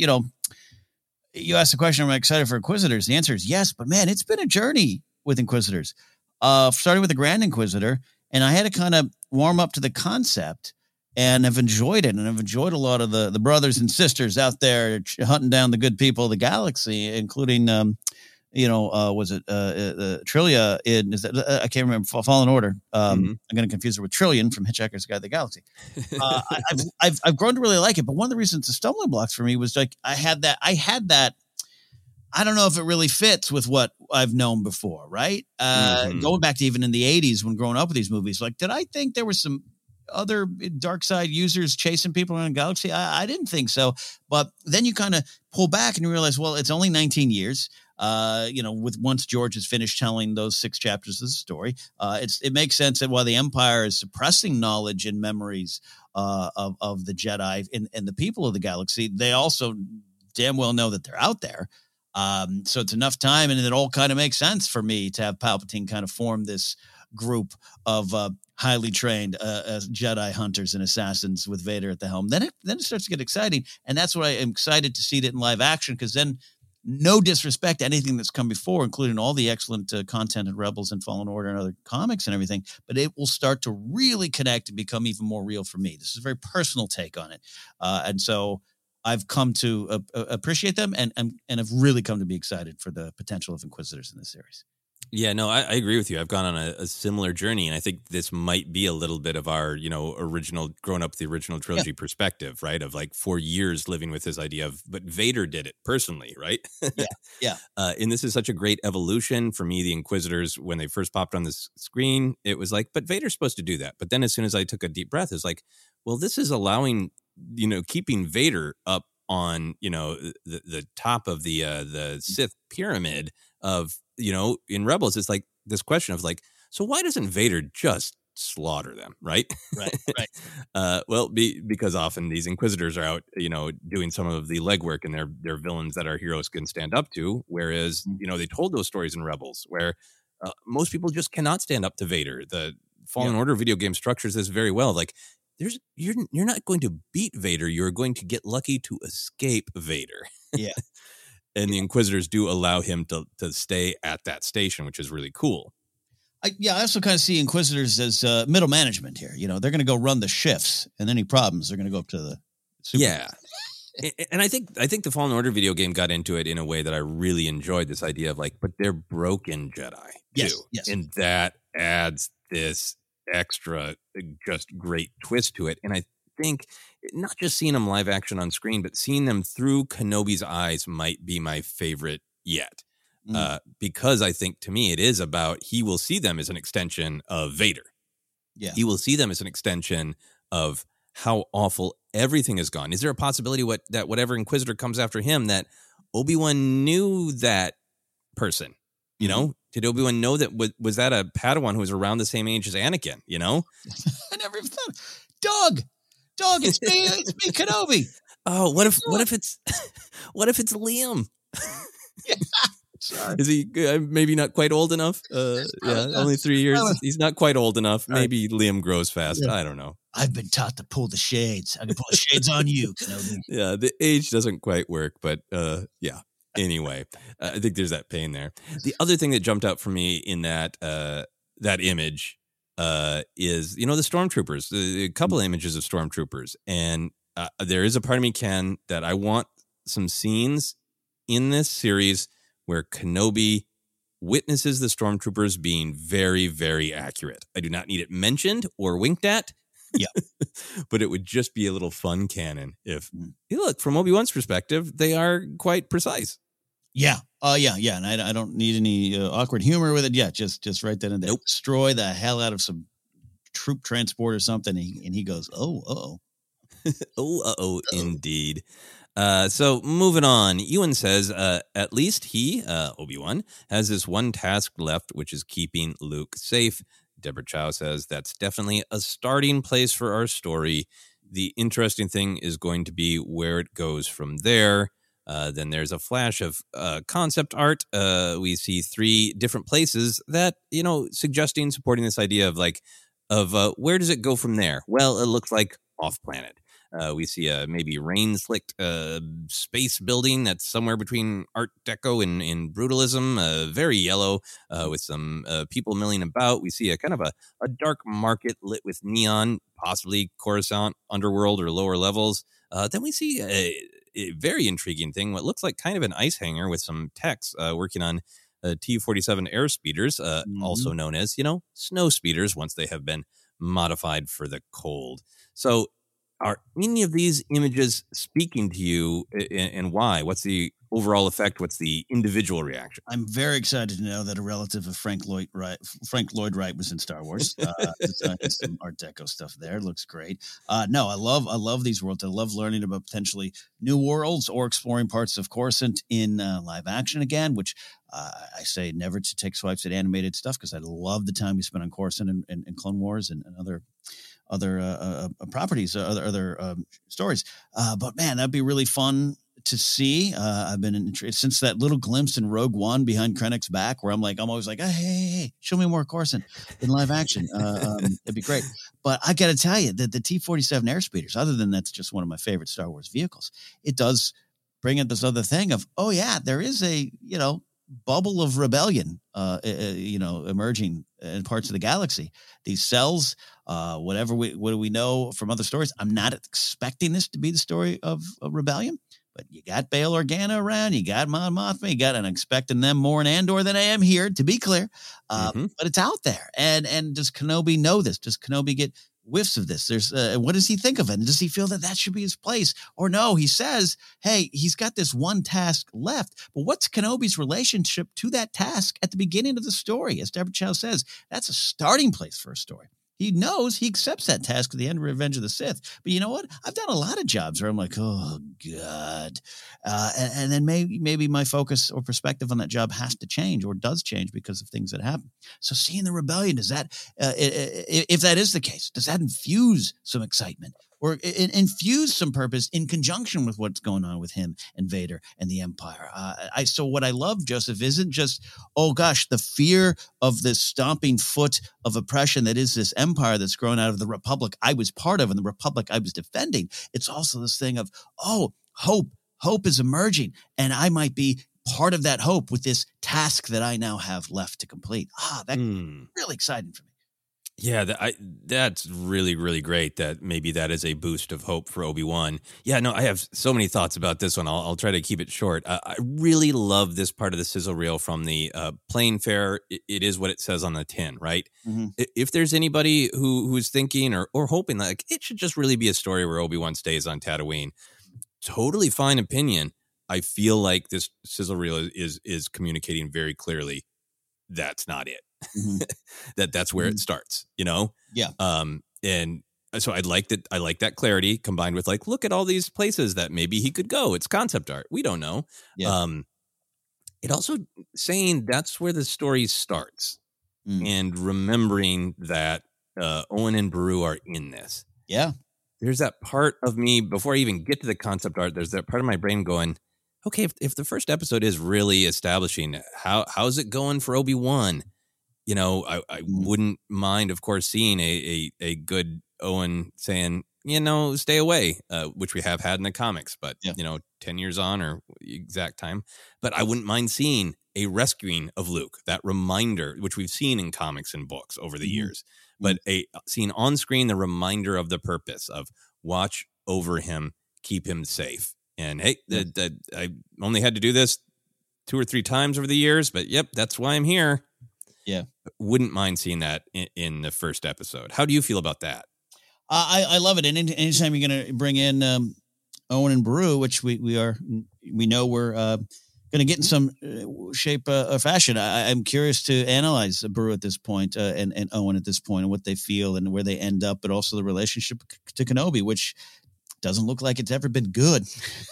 [SPEAKER 7] you asked the question, am I excited for Inquisitors? The answer is yes, but man, it's been a journey with Inquisitors. Starting with the Grand Inquisitor, and I had to kind of warm up to the concept, and I've enjoyed it, and I've enjoyed a lot of the brothers and sisters out there hunting down the good people of the galaxy, including, was it Trilia in, is that, I can't remember, Fallen Order. I'm going to confuse her with Trillian from Hitchhiker's Guide to the Galaxy. I've grown to really like it, but one of the reasons the stumbling blocks for me was like, I had that, I don't know if it really fits with what I've known before, right? Going back to even in the 80s when growing up with these movies, like, did I think there were some other dark side users chasing people around the galaxy? I didn't think so. But then you kind of pull back and you realize, well, it's only 19 years. With once George has finished telling those 6 chapters of the story, it makes sense that while the Empire is suppressing knowledge and memories of the Jedi and the people of the galaxy, they also damn well know that they're out there. So it's enough time, and it all kind of makes sense for me to have Palpatine kind of form this group of highly trained Jedi hunters and assassins with Vader at the helm. Then it starts to get exciting, and that's why I'm excited to see it in live action, because then, no disrespect to anything that's come before, including all the excellent content in Rebels and Fallen Order and other comics and everything, but it will start to really connect and become even more real for me. This is a very personal take on it, and so I've come to appreciate them and have really come to be excited for the potential of Inquisitors in this series.
[SPEAKER 8] Yeah, no, I agree with you. I've gone on a similar journey, and I think this might be a little bit of our, original, growing up with the original trilogy perspective, right? Of like 4 years living with this idea of, but Vader did it personally, right?
[SPEAKER 7] Yeah.
[SPEAKER 8] And this is such a great evolution for me. The Inquisitors, when they first popped on the screen, it was like, but Vader's supposed to do that. But then as soon as I took a deep breath, it's like, well, this is allowing, keeping Vader up on, the top of the Sith pyramid of, in Rebels. It's like this question of like, so why doesn't Vader just slaughter them, right?
[SPEAKER 7] Right.
[SPEAKER 8] Because often these Inquisitors are out, doing some of the legwork, and they're villains that our heroes can stand up to. Whereas, they told those stories in Rebels where most people just cannot stand up to Vader. The Fallen Order video game structures this very well. Like, you're not going to beat Vader. You're going to get lucky to escape Vader.
[SPEAKER 7] Yeah.
[SPEAKER 8] And the Inquisitors do allow him to stay at that station, which is really cool.
[SPEAKER 7] I also kind of see Inquisitors as middle management here. They're going to go run the shifts, and any problems, they're going to go up to the super.
[SPEAKER 8] Yeah. And I think the Fallen Order video game got into it in a way that I really enjoyed, this idea of like, but they're broken Jedi too.
[SPEAKER 7] Yes.
[SPEAKER 8] And that adds this extra just great twist to it. And I think not just seeing them live action on screen, but seeing them through Kenobi's eyes might be my favorite yet. Because I think, to me, it is about, he will see them as an extension of Vader.
[SPEAKER 7] Yeah.
[SPEAKER 8] He will see them as an extension of how awful everything has gone. Is there a possibility that whatever Inquisitor comes after him, that Obi-Wan knew that person? Did Obi-Wan know that? Was that a Padawan who was around the same age as Anakin?
[SPEAKER 7] I never even thought. Dog, it's me, Kenobi.
[SPEAKER 8] Oh, what if it's Liam?
[SPEAKER 7] Yeah. Sorry.
[SPEAKER 8] Is he maybe not quite old enough? Only 3 years. He's not quite old enough. Maybe Liam grows fast. I don't know.
[SPEAKER 7] I've been taught to pull the shades. I can pull the shades on you, Kenobi.
[SPEAKER 8] Yeah, the age doesn't quite work, but yeah. Anyway, I think there's that pain there. The other thing that jumped out for me in that image is, the stormtroopers, a couple of images of stormtroopers. And there is a part of me, Ken, that I want some scenes in this series where Kenobi witnesses the stormtroopers being very, very accurate. I do not need it mentioned or winked at.
[SPEAKER 7] Yeah.
[SPEAKER 8] But it would just be a little fun canon if, look, from Obi-Wan's perspective, they are quite precise.
[SPEAKER 7] Yeah. Yeah. And I don't need any awkward humor with it. Yeah. Just right then and there.
[SPEAKER 8] Nope.
[SPEAKER 7] Destroy the hell out of some troop transport or something. And he goes, oh.
[SPEAKER 8] Indeed. So moving on, Ewan says, at least he, Obi-Wan, has this one task left, which is keeping Luke safe. Deborah Chow says that's definitely a starting place for our story. The interesting thing is going to be where it goes from there. Then there's a flash of concept art. We see 3 different places that, suggesting, supporting this idea of where does it go from there? Well, it looks like off planet. We see a maybe rain-slicked space building that's somewhere between Art Deco and brutalism, very yellow, with some people milling about. We see a kind of a dark market lit with neon, possibly Coruscant underworld or lower levels. Then we see a very intriguing thing, what looks like kind of an ice hangar with some techs working on T-47 air speeders, also known as, snow speeders, once they have been modified for the cold. So are any of these images speaking to you, and why? What's the overall effect? What's the individual reaction?
[SPEAKER 7] I'm very excited to know that a relative of Frank Lloyd Wright was in Star Wars. Some Art Deco stuff there. Looks great. No, I love these worlds. I love learning about potentially new worlds or exploring parts of Coruscant in live action again, which I say never to take swipes at animated stuff because I love the time we spent on Coruscant and Clone Wars and other properties, other stories. But man, that'd be really fun to see. I've been intrigued since that little glimpse in Rogue One behind Krennic's back, where I'm always like, hey, show me more Coruscant in live action. It'd be great. But I got to tell you that the T-47 airspeeders, other than that's just one of my favorite Star Wars vehicles, it does bring in this other thing of, oh yeah, there is a, bubble of rebellion, emerging in parts of the galaxy. These cells, what do we know from other stories? I'm not expecting this to be the story of rebellion, but you got Bail Organa around, you got Mon Mothma, I'm expecting them more in Andor than I am here, to be clear. But it's out there. And does Kenobi know this? Does Kenobi get whiffs of this? There's what does he think of it? And does he feel that should be his place? Or no, he says, hey, he's got this one task left. But what's Kenobi's relationship to that task at the beginning of the story? As Deborah Chow says, that's a starting place for a story. He knows, he accepts that task at the end of Revenge of the Sith. But you know what? I've done a lot of jobs where I'm like, oh, God. And then maybe my focus or perspective on that job has to change or does change because of things that happen. So seeing the rebellion, does that, if that is the case, does that infuse some excitement? Or infuse some purpose in conjunction with what's going on with him and Vader and the Empire. So what I love, Joseph, isn't just, oh gosh, the fear of this stomping foot of oppression that is this empire that's grown out of the Republic I was part of and the Republic I was defending. It's also this thing of, oh, hope is emerging, and I might be part of that hope with this task that I now have left to complete. That's really exciting for me.
[SPEAKER 8] Yeah, that's really, really great that maybe that is a boost of hope for Obi-Wan. Yeah, no, I have so many thoughts about this one. I'll try to keep it short. I really love this part of the sizzle reel from the plane fare. It is what it says on the tin, right? Mm-hmm. If there's anybody who's thinking or hoping like it should just really be a story where Obi-Wan stays on Tatooine, totally fine opinion. I feel like this sizzle reel is communicating very clearly that's not it. Mm-hmm. that's where it starts,
[SPEAKER 7] Yeah.
[SPEAKER 8] And so I like that clarity combined with look at all these places that maybe he could go. It's concept art. We don't know.
[SPEAKER 7] Yeah.
[SPEAKER 8] It also saying that's where the story starts and remembering that Owen and Beru are in this.
[SPEAKER 7] Yeah.
[SPEAKER 8] There's that part of me before I even get to the concept art. There's that part of my brain going, okay, if the first episode is really establishing how's it going for Obi-Wan? I wouldn't mind, of course, seeing a good Owen saying, stay away, which we have had in the comics, but, 10 years on or exact time. But I wouldn't mind seeing a rescuing of Luke, that reminder, which we've seen in comics and books over the years, but seeing on screen the reminder of the purpose of watch over him, keep him safe. And hey, I only had to do this 2 or 3 times over the years, but yep, that's why I'm here.
[SPEAKER 7] Yeah.
[SPEAKER 8] Wouldn't mind seeing that in the first episode. How do you feel about that?
[SPEAKER 7] I love it. And anytime you're going to bring in Owen and Beru, which we know we're going to get in some shape or fashion. I'm curious to analyze Beru at this point and Owen at this point and what they feel and where they end up, but also the relationship to Kenobi, which doesn't look like it's ever been good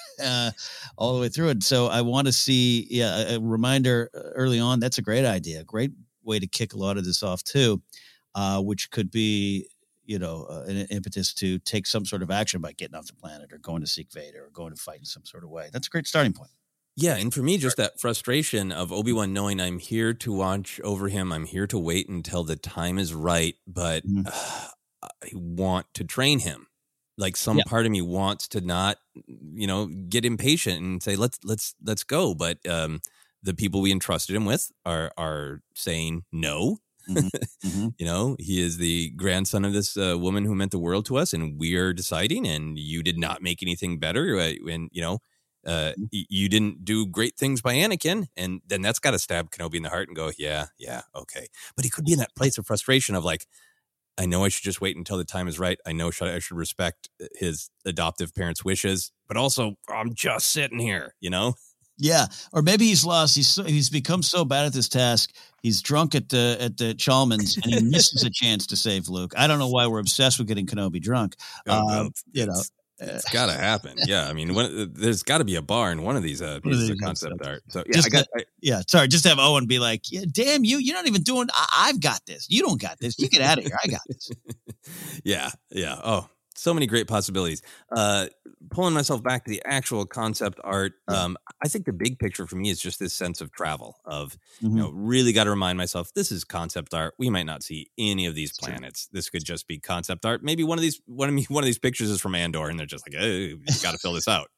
[SPEAKER 7] all the way through it. So I want to see a reminder early on. That's a great idea. Great way to kick a lot of this off too, which could be, an impetus to take some sort of action by getting off the planet or going to seek Vader or going to fight in some sort of way. That's a great starting point.
[SPEAKER 8] Yeah, and for me, just that frustration of Obi-Wan knowing I'm here to watch over him, I'm here to wait until the time is right, but I want to train him. Like some part of me wants to not, get impatient and say let's go, but the people we entrusted him with are saying no. Mm-hmm. He is the grandson of this woman who meant the world to us, and we are deciding. And you did not make anything better, and you didn't do great things by Anakin, and then that's got to stab Kenobi in the heart and go, yeah, okay. But he could be in that place of frustration of like, I know I should just wait until the time is right. I know I should respect his adoptive parents' wishes, but also I'm just sitting here,
[SPEAKER 7] Yeah, or maybe he's lost. He's become so bad at this task. He's drunk at the Chalmers, and he misses a chance to save Luke. I don't know why we're obsessed with getting Kenobi drunk.
[SPEAKER 8] It's got to happen. Yeah, I mean, there's got to be a bar in one of these pieces of concept art. So yeah,
[SPEAKER 7] just have Owen be like, "Yeah, damn you! You're not even doing. I've got this. You don't got this. You get out of here. I got this."
[SPEAKER 8] Yeah. Oh, so many great possibilities. Pulling myself back to the actual concept art, I think the big picture for me is just this sense of travel of, really got to remind myself, this is concept art. We might not see any of these planets. True. This could just be concept art. Maybe one of these pictures is from Andor and they're just like, oh, you got to fill this out,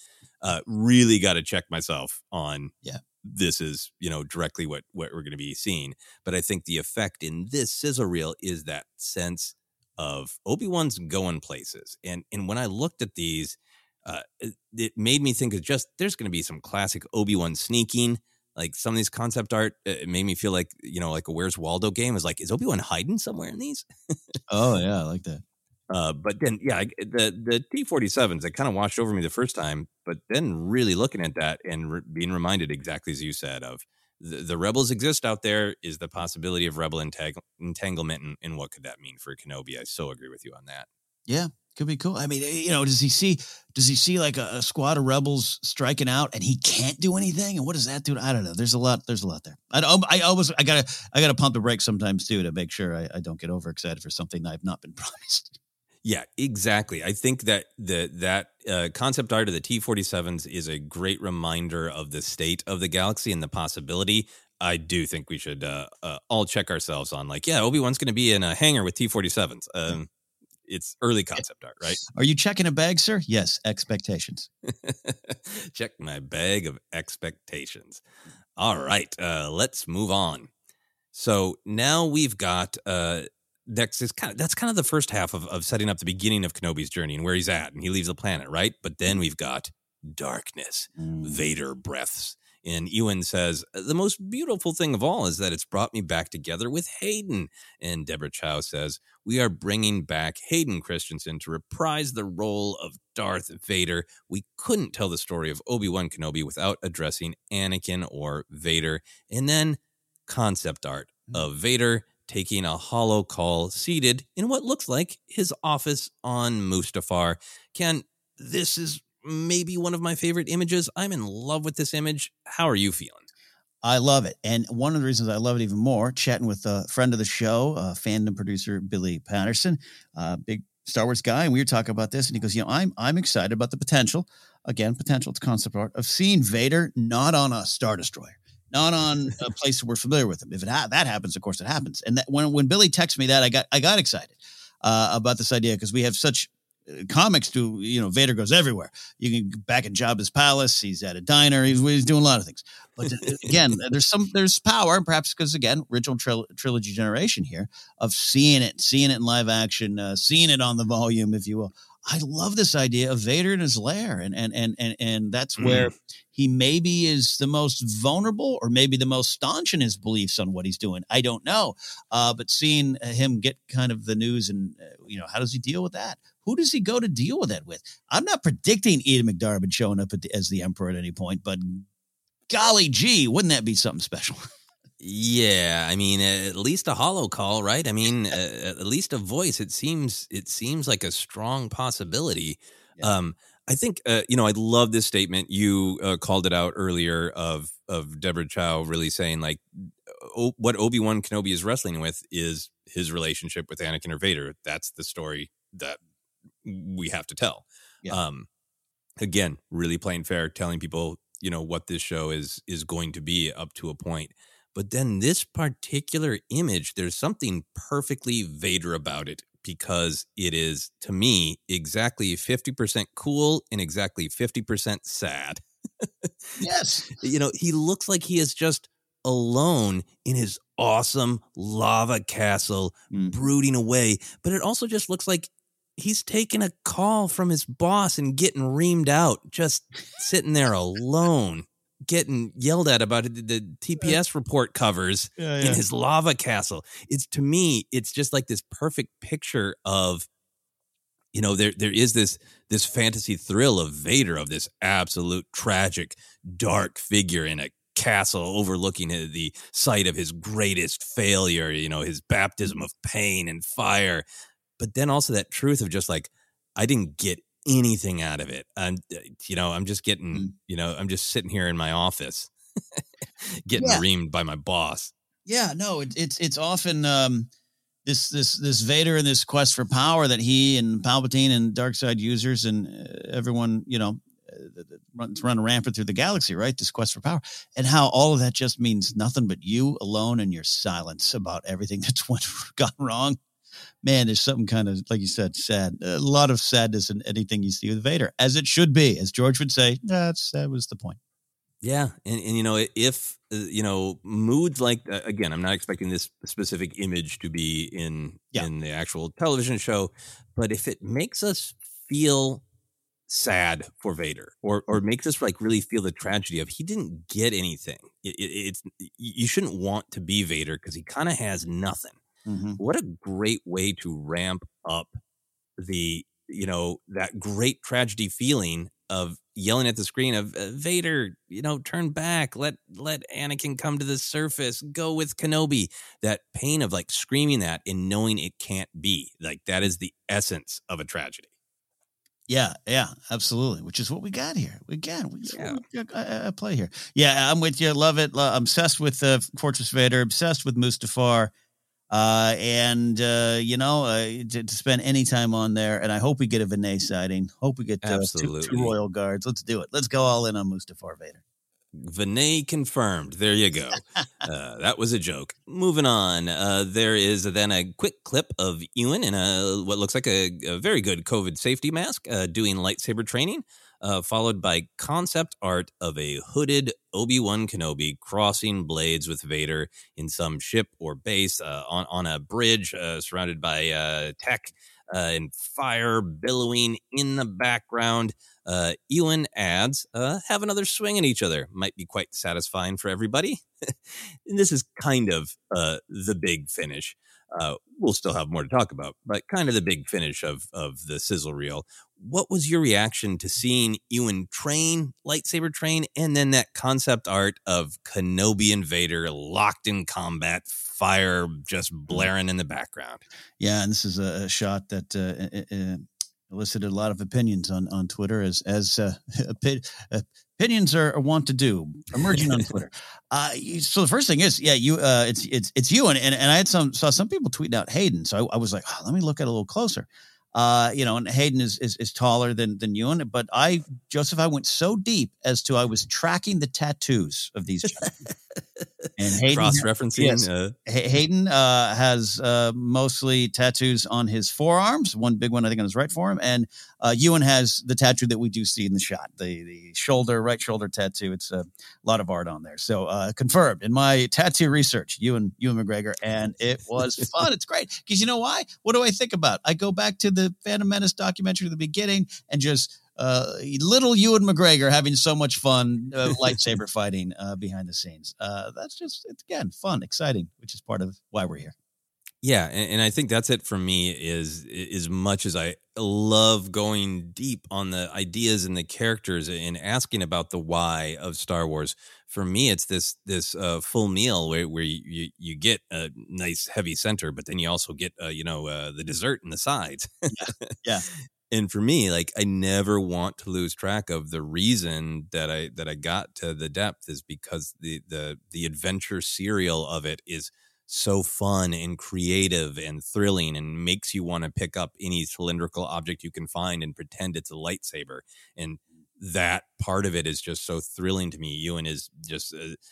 [SPEAKER 8] really got to check myself on, this is, directly what we're going to be seeing. But I think the effect in this sizzle reel is that sense of Obi-Wan's going places. And when I looked at these, it made me think of there's going to be some classic Obi-Wan sneaking. Like some of these concept art, it made me feel like, like a Where's Waldo game. Is like, is Obi-Wan hiding somewhere in these?
[SPEAKER 7] Oh, yeah, I like that.
[SPEAKER 8] But then, the T-47s, that kind of washed over me the first time. But then really looking at that and being reminded exactly as you said of, the rebels exist out there, is the possibility of rebel entanglement, and what could that mean for Kenobi? I so agree with you on that.
[SPEAKER 7] Yeah, could be cool. I mean, does he see like a squad of rebels striking out and he can't do anything? And what does that do? I don't know. There's a lot there. I gotta pump the brakes sometimes too to make sure I don't get overexcited for something I've not been promised.
[SPEAKER 8] Yeah, exactly. I think that that concept art of the T-47s is a great reminder of the state of the galaxy and the possibility. I do think we should all check ourselves on Obi-Wan's going to be in a hangar with T-47s. It's early concept art, right?
[SPEAKER 7] Are you checking a bag, sir? Yes, expectations.
[SPEAKER 8] Check my bag of expectations. All right, let's move on. So now we've got... that's kind of the first half of setting up the beginning of Kenobi's journey and where he's at, and he leaves the planet, right? But then we've got darkness, Vader breaths. And Ewan says, the most beautiful thing of all is that it's brought me back together with Hayden. And Deborah Chow says, we are bringing back Hayden Christensen to reprise the role of Darth Vader. We couldn't tell the story of Obi-Wan Kenobi without addressing Anakin or Vader. And then concept art of Vader taking a hollow call seated in what looks like his office on Mustafar. Ken, this is maybe one of my favorite images. I'm in love with this image. How are you feeling?
[SPEAKER 7] I love it. And one of the reasons I love it even more, chatting with a friend of the show, fandom producer Billy Patterson, big Star Wars guy, and we were talking about this, and he goes, I'm excited about the potential, it's concept art, of seeing Vader not on a Star Destroyer. Not on a place we're familiar with him. If that happens, of course it happens. And that, when Billy texted me that, I got excited about this idea because we have such comics to Vader goes everywhere. You can back in Jabba's palace. He's at a diner. He's doing a lot of things. But again, there's power, perhaps because again, original trilogy generation here of seeing it in live action, seeing it on the volume, if you will. I love this idea of Vader in his lair, and that's where he maybe is the most vulnerable or maybe the most staunch in his beliefs on what he's doing. I don't know. But seeing him get kind of the news and, how does he deal with that? Who does he go to deal with that with? I'm not predicting Ian McDarmid showing up as the emperor at any point, but golly gee, wouldn't that be something special?
[SPEAKER 8] Yeah, I mean, at least a hollow call, right? I mean, at least a voice. It seems like a strong possibility. Yeah. I think, I love this statement. You called it out earlier of Deborah Chow really saying like, what Obi-Wan Kenobi is wrestling with is his relationship with Anakin or Vader. That's the story that we have to tell. Yeah. Again, really playing fair, telling people, what this show is going to be up to a point. But then this particular image, there's something perfectly Vader about it because it is, to me, exactly 50% cool and exactly 50% sad.
[SPEAKER 7] Yes.
[SPEAKER 8] He looks like he is just alone in his awesome lava castle, brooding away. But it also just looks like he's taking a call from his boss and getting reamed out, just sitting there alone, getting yelled at about the TPS report covers in his lava castle. To me, it's just like this perfect picture of, there is this fantasy thrill of Vader, of this absolute tragic, dark figure in a castle overlooking the site of his greatest failure, his baptism of pain and fire. But then also that truth of just like, I didn't get anything out of it. I'm just getting, I'm just sitting here in my office getting reamed by my boss.
[SPEAKER 7] Yeah, no, it's often this Vader and this quest for power that he and Palpatine and Darkseid users and everyone, running rampant through the galaxy, right? This quest for power, and how all of that just means nothing but you alone and your silence about everything that's gone wrong. Man, there's something kind of, like you said, sad. A lot of sadness in anything you see with Vader, as it should be. As George would say, that was the point.
[SPEAKER 8] Yeah. And if, moods like, again, I'm not expecting this specific image to be in the actual television show, but if it makes us feel sad for Vader or makes us like really feel the tragedy of he didn't get anything, it's you shouldn't want to be Vader because he kind of has nothing. Mm-hmm. What a great way to ramp up the, that great tragedy feeling of yelling at the screen of Vader, turn back, let Anakin come to the surface, go with Kenobi. That pain of like screaming that and knowing it can't be, like that is the essence of a tragedy.
[SPEAKER 7] Yeah, absolutely. Which is what we got here. We play here. Yeah, I'm with you. Love it. I'm obsessed with Fortress Vader. Obsessed with Mustafar. To spend any time on there, and I hope we get a Vinay sighting. Hope we get two Royal Guards. Let's do it. Let's go all in on Mustafar Vader.
[SPEAKER 8] Vinay confirmed. There you go. That was a joke. Moving on. There is then a quick clip of Ewan in what looks like a very good COVID safety mask doing lightsaber training. Followed by concept art of a hooded Obi-Wan Kenobi crossing blades with Vader in some ship or base on a bridge surrounded by tech and fire billowing in the background. Ewan adds, have another swing at each other. Might be quite satisfying for everybody. And this is kind of the big finish. We'll still have more to talk about, but kind of the big finish of the sizzle reel. What was your reaction to seeing Ewan lightsaber train, and then that concept art of Kenobi and Vader locked in combat, fire just blaring in the background?
[SPEAKER 7] Yeah, and this is a shot that elicited a lot of opinions on Twitter, as opinions are wont to do, emerging on Twitter. So the first thing is, it's Ewan, and I saw some people tweeting out Hayden, so I was like, let me look at it a little closer. And Hayden is taller than Ewan, but I went so deep as to I was tracking the tattoos of these gentlemen. And Hayden,
[SPEAKER 8] cross-referencing.
[SPEAKER 7] Yes, Hayden has mostly tattoos on his forearms, one big one I think on his right forearm, and Ewan has the tattoo that we do see in the shot, the right shoulder tattoo. It's a lot of art on there. So confirmed in my tattoo research, Ewan McGregor, and it was fun. It's great because you know why? What do I think about? I go back to the Phantom Menace documentary at the beginning and just little Ewan McGregor having so much fun lightsaber fighting behind the scenes. That's just, it's, again, fun, exciting, which is part of why we're here.
[SPEAKER 8] Yeah, and I think that's it for me. Is as much as I love going deep on the ideas and the characters and asking about the why of Star Wars, for me it's this full meal where you get a nice heavy center, but then you also get the dessert and the sides.
[SPEAKER 7] Yeah.
[SPEAKER 8] And for me, like, I never want to lose track of the reason that I got to the depth is because the adventure serial of it is so fun and creative and thrilling and makes you want to pick up any cylindrical object you can find and pretend it's a lightsaber. And that part of it is just so thrilling to me. Ewan is just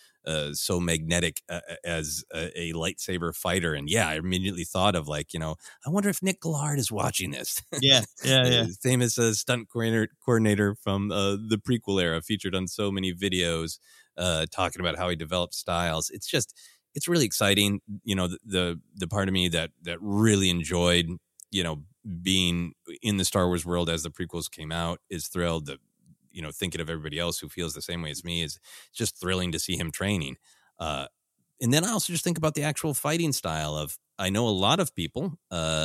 [SPEAKER 8] so magnetic as a lightsaber fighter. And yeah, I immediately thought of, like, I wonder if Nick Gillard is watching this.
[SPEAKER 7] Yeah.
[SPEAKER 8] Famous stunt coordinator from the prequel era, featured on so many videos talking about how he developed styles. It's really exciting. The part of me that really enjoyed, being in the Star Wars world as the prequels came out is thrilled. That, thinking of everybody else who feels the same way as me is just thrilling to see him training. And then I also just think about the actual fighting style of, I know a lot of people,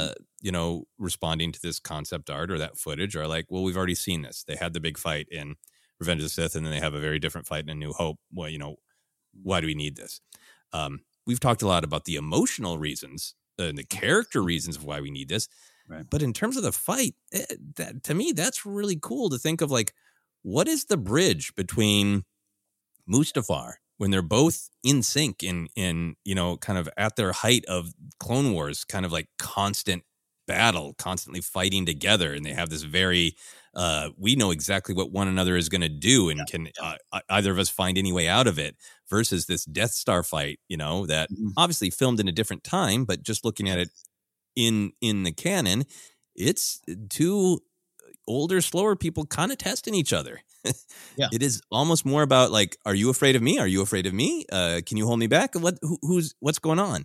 [SPEAKER 8] responding to this concept art or that footage are like, well, we've already seen this. They had the big fight in Revenge of the Sith, and then they have a very different fight in A New Hope. Well, why do we need this? We've talked a lot about the emotional reasons and the character reasons of why we need this.
[SPEAKER 7] Right.
[SPEAKER 8] But in terms of the fight, that, to me, that's really cool to think of, like, what is the bridge between Mustafar when they're both in sync in kind of at their height of Clone Wars, kind of like constant battle, constantly fighting together. And they have this very, we know exactly what one another is going to do, and can either of us find any way out of it, versus this Death Star fight, that obviously filmed in a different time, but just looking at it in the canon, it's two older, slower people kind of testing each other.
[SPEAKER 7] Yeah.
[SPEAKER 8] It is almost more about, like, are you afraid of me? Are you afraid of me? Can you hold me back? What's going on?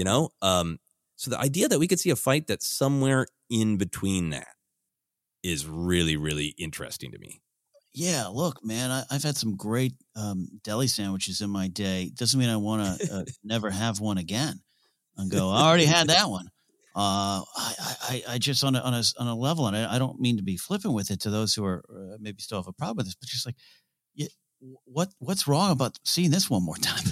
[SPEAKER 8] So the idea that we could see a fight that's somewhere in between that is really, really interesting to me.
[SPEAKER 7] Yeah, look, man, I've had some great deli sandwiches in my day. Doesn't mean I want to never have one again and go, I already had that one. I just on a level, and I don't mean to be flippant with it to those who are maybe still have a problem with this, but just like, what's wrong about seeing this one more time?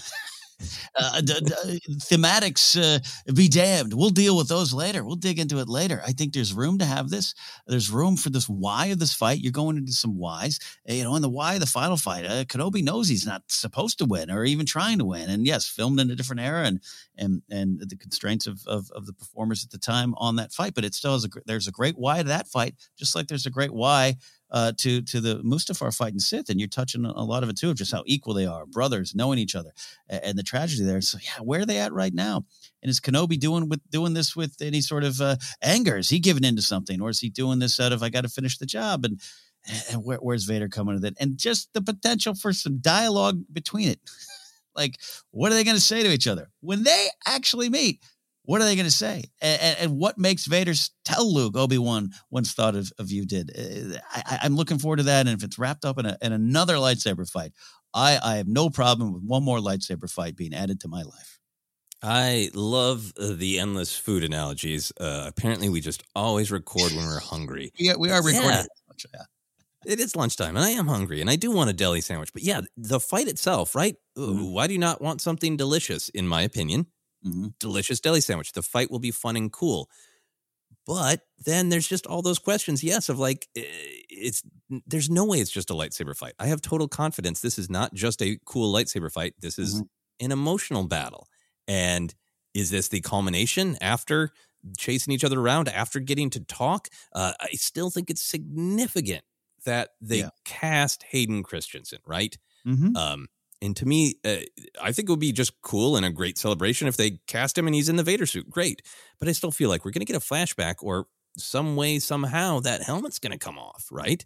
[SPEAKER 7] Thematics be damned. We'll deal with those later. We'll dig into it later. I think there's room to have this. There's room for this why of this fight. You're going into some whys, and the why of the final fight. Kenobi knows he's not supposed to win or even trying to win. And yes, filmed in a different era and the constraints of the performers at the time on that fight. But it still has there's a great why to that fight, just like there's a great why to the Mustafar fight in Sith, and you're touching a lot of it too, of just how equal they are, brothers knowing each other, and the tragedy there. So yeah, where are they at right now? And is Kenobi doing this with any sort of anger? Is he giving into something, or is he doing this out of, I got to finish the job? And where's Vader coming with it? And just the potential for some dialogue between it. Like, what are they going to say to each other when they actually meet? What are they going to say? And what makes Vader tell Luke, Obi-Wan once thought of you did? I'm looking forward to that. And if it's wrapped up in another lightsaber fight, I have no problem with one more lightsaber fight being added to my life.
[SPEAKER 8] I love the endless food analogies. Apparently, we just always record when we're hungry.
[SPEAKER 7] Yeah, we are recording. Yeah.
[SPEAKER 8] It is lunchtime, and I am hungry, and I do want a deli sandwich. But yeah, the fight itself, right? Why do you not want something delicious, in my opinion? Delicious deli sandwich. The fight will be fun and cool. But then there's just all those questions, yes, of like, there's no way it's just a lightsaber fight. I have total confidence this is not just a cool lightsaber fight. This is an emotional battle. And is this the culmination after chasing each other around, after getting to talk? I still think it's significant that they cast Hayden Christensen, right? And to me, I think it would be just cool and a great celebration if they cast him and he's in the Vader suit. Great. But I still feel like we're going to get a flashback, or some way, somehow, that helmet's going to come off, right?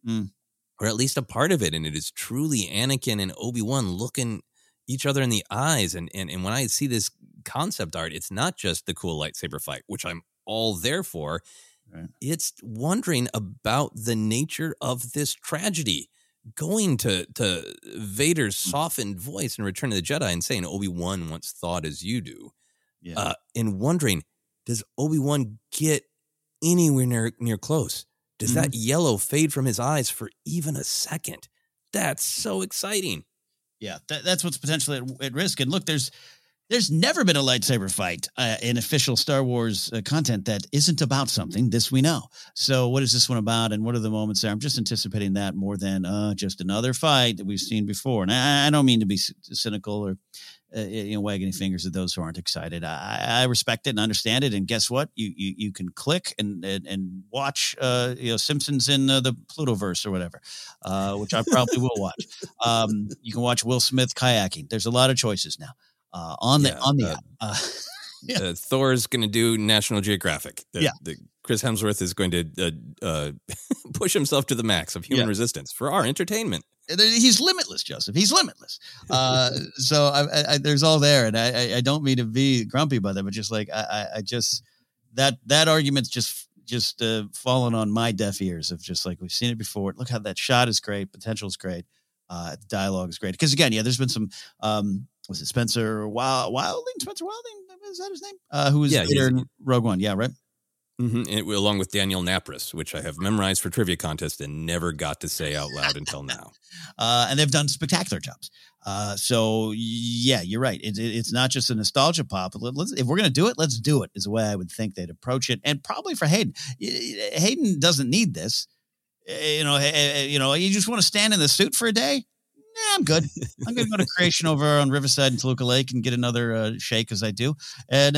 [SPEAKER 8] Or at least a part of it. And it is truly Anakin and Obi-Wan looking each other in the eyes. And when I see this concept art, it's not just the cool lightsaber fight, which I'm all there for. It's wondering about the nature of this tragedy. Going to Vader's softened voice in Return of the Jedi and saying Obi-Wan once thought as you do.
[SPEAKER 7] Yeah.
[SPEAKER 8] And wondering, does Obi-Wan get anywhere near close? Does that yellow fade from his eyes for even a second? That's so exciting.
[SPEAKER 7] Yeah, that's what's potentially at risk. And look, there's never been a lightsaber fight in official Star Wars content that isn't about something. This we know. So what is this one about, and what are the moments there? I'm just anticipating that more than just another fight that we've seen before. And I don't mean to be cynical or wagging fingers at those who aren't excited. I respect it and understand it. And guess what? You can click and watch Simpsons in the Plutoverse or whatever, which I probably will watch. You can watch Will Smith kayaking. There's a lot of choices now. On the app.
[SPEAKER 8] Thor's going to do National Geographic. Chris Hemsworth is going to push himself to the max of human resistance for our entertainment.
[SPEAKER 7] He's limitless, Joseph. He's limitless. So I there's all there, and I don't mean to be grumpy about that, but just like I just that argument's just fallen on my deaf ears of just like we've seen it before. Look how that shot is great, potential is great, dialogue is great. Because again, there's been some. Was it Spencer Wilding? Spencer Wilding? Is that his name? Who was later in Rogue One? Yeah, right.
[SPEAKER 8] Mm-hmm. Along with Daniel Napris, which I have memorized for trivia contest and never got to say out loud until now.
[SPEAKER 7] And they've done spectacular jobs. So yeah, you're right. It's not just a nostalgia pop. If we're going to do it, let's do it is the way I would think they'd approach it. And probably for Hayden. Hayden doesn't need this. You just want to stand in the suit for a day. Nah, I'm good. I'm going to go to Creation over on Riverside in Toluca Lake and get another shake as I do. And,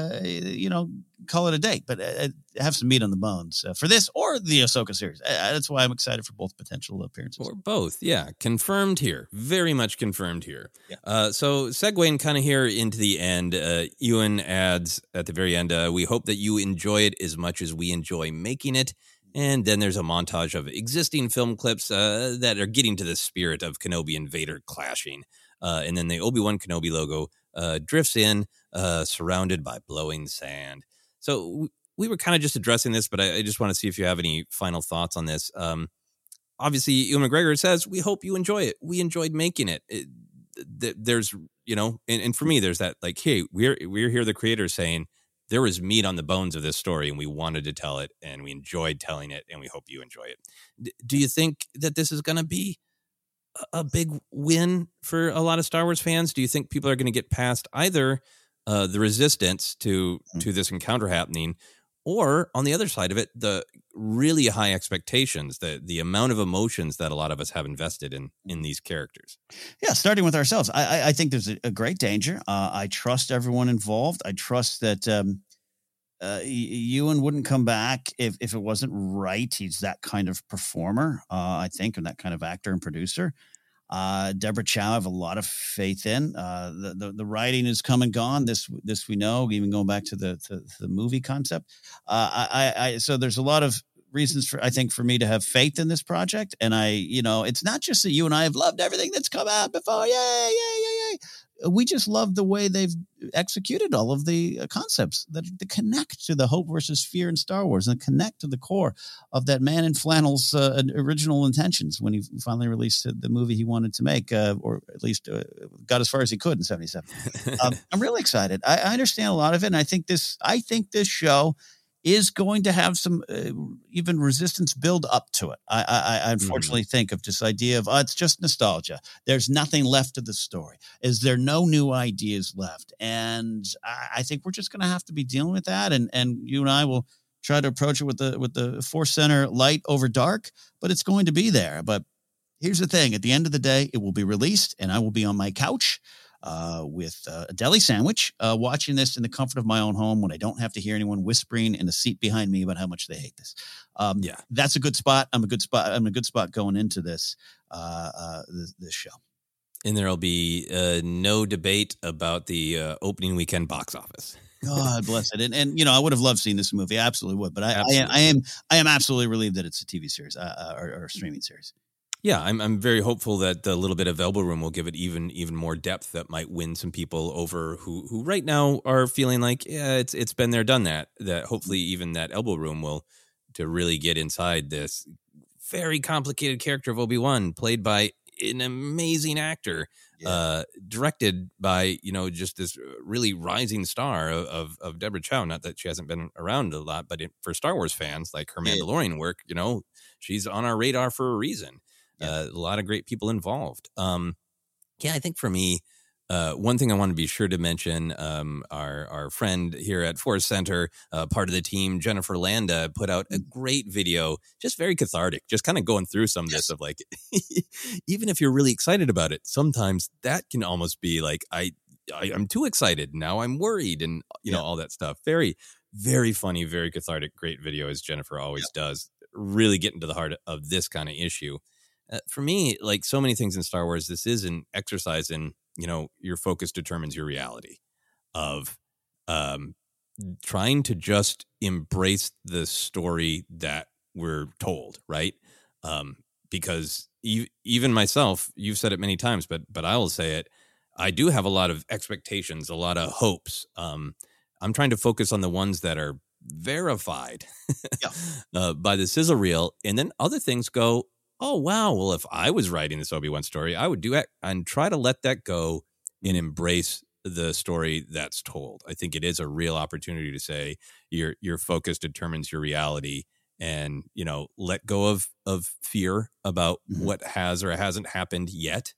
[SPEAKER 7] call it a day. But have some meat on the bones for this or the Ahsoka series. That's why I'm excited for both potential appearances.
[SPEAKER 8] Or both, yeah. Confirmed here. Very much confirmed here. Yeah. So segueing kind of here into the end, Ewan adds at the very end, we hope that you enjoy it as much as we enjoy making it. And then there's a montage of existing film clips that are getting to the spirit of Kenobi and Vader clashing. And then the Obi-Wan Kenobi logo drifts in, surrounded by blowing sand. So we were kind of just addressing this, but I just want to see if you have any final thoughts on this. Obviously, Ewan McGregor says, we hope you enjoy it. We enjoyed making it. There's, and for me, there's that like, hey, we're here, the creators saying, there was meat on the bones of this story, and we wanted to tell it, and we enjoyed telling it, and we hope you enjoy it. Do you think that this is going to be a big win for a lot of Star Wars fans? Do you think people are going to get past either the resistance to this encounter happening, or on the other side of it, the really high expectations, the amount of emotions that a lot of us have invested in these characters?
[SPEAKER 7] Yeah, starting with ourselves. I think there's a great danger. I trust everyone involved. I trust that Ewan wouldn't come back if it wasn't right. He's that kind of performer, I think, and that kind of actor and producer. Deborah Chow, I have a lot of faith in. The writing is come and gone. This we know, even going back to the movie concept. So there's a lot of reasons for me to have faith in this project. And it's not just that you and I have loved everything that's come out before. Yay. We just love the way they've executed all of the concepts that connect to the hope versus fear in Star Wars and connect to the core of that man in flannel's original intentions when he finally released the movie he wanted to make, or at least got as far as he could in 1977. I'm really excited. I understand a lot of it. And I think this show is going to have some even resistance build up to it. I unfortunately think of this idea of, it's just nostalgia. There's nothing left of the story. Is there no new ideas left? And I think we're just going to have to be dealing with that. And you and I will try to approach it with the Force Center light over dark, but it's going to be there. But here's the thing. At the end of the day, it will be released and I will be on my couch with a deli sandwich, watching this in the comfort of my own home when I don't have to hear anyone whispering in the seat behind me about how much they hate this. That's a good spot. I'm in a good spot going into this show.
[SPEAKER 8] And there'll be no debate about the opening weekend box office.
[SPEAKER 7] God bless it. And I would have loved seeing this movie. I absolutely would. But I am absolutely relieved that it's a TV series or a streaming series.
[SPEAKER 8] Yeah, I'm very hopeful that the little bit of elbow room will give it even more depth that might win some people over who right now are feeling like, it's been there, done that. That hopefully even that elbow room will to really get inside this very complicated character of Obi-Wan, played by an amazing actor, directed by, just this really rising star of Deborah Chow. Not that she hasn't been around a lot, but for Star Wars fans, like her Mandalorian work, she's on our radar for a reason. A lot of great people involved. I think for me, one thing I want to be sure to mention, our friend here at Force Center, part of the team, Jennifer Landa, put out a great video, just very cathartic, just kind of going through some of this of like, even if you're really excited about it, sometimes that can almost be like, I'm too excited. Now I'm worried and, all that stuff. Very, very funny, very cathartic, great video, as Jennifer always does. Really getting to the heart of this kind of issue. For me, like so many things in Star Wars, this is an exercise in, your focus determines your reality of trying to just embrace the story that we're told, right? Because even myself, you've said it many times, but I will say it, I do have a lot of expectations, a lot of hopes. I'm trying to focus on the ones that are verified by the sizzle reel, and then other things go, oh, wow, well, if I was writing this Obi-Wan story, I would do it and try to let that go and embrace the story that's told. I think it is a real opportunity to say your focus determines your reality, and, let go of fear about what has or hasn't happened yet.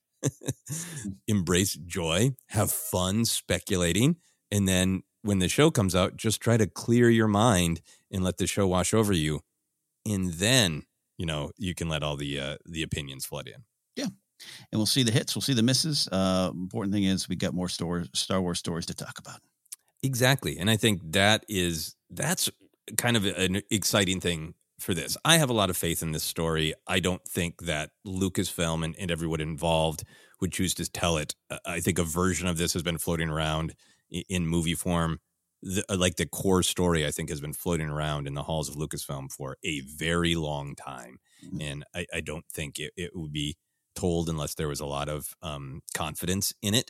[SPEAKER 8] Embrace joy, have fun speculating, and then when the show comes out, just try to clear your mind and let the show wash over you. And then you can let all the opinions flood in. Yeah.
[SPEAKER 7] And we'll see the hits. We'll see the misses. Important thing is we got more Star Wars stories to talk about.
[SPEAKER 8] Exactly. And I think that's kind of an exciting thing for this. I have a lot of faith in this story. I don't think that Lucasfilm and everyone involved would choose to tell it. I think a version of this has been floating around in movie form. The core story, I think, has been floating around in the halls of Lucasfilm for a very long time. And I don't think it would be told unless there was a lot of confidence in it.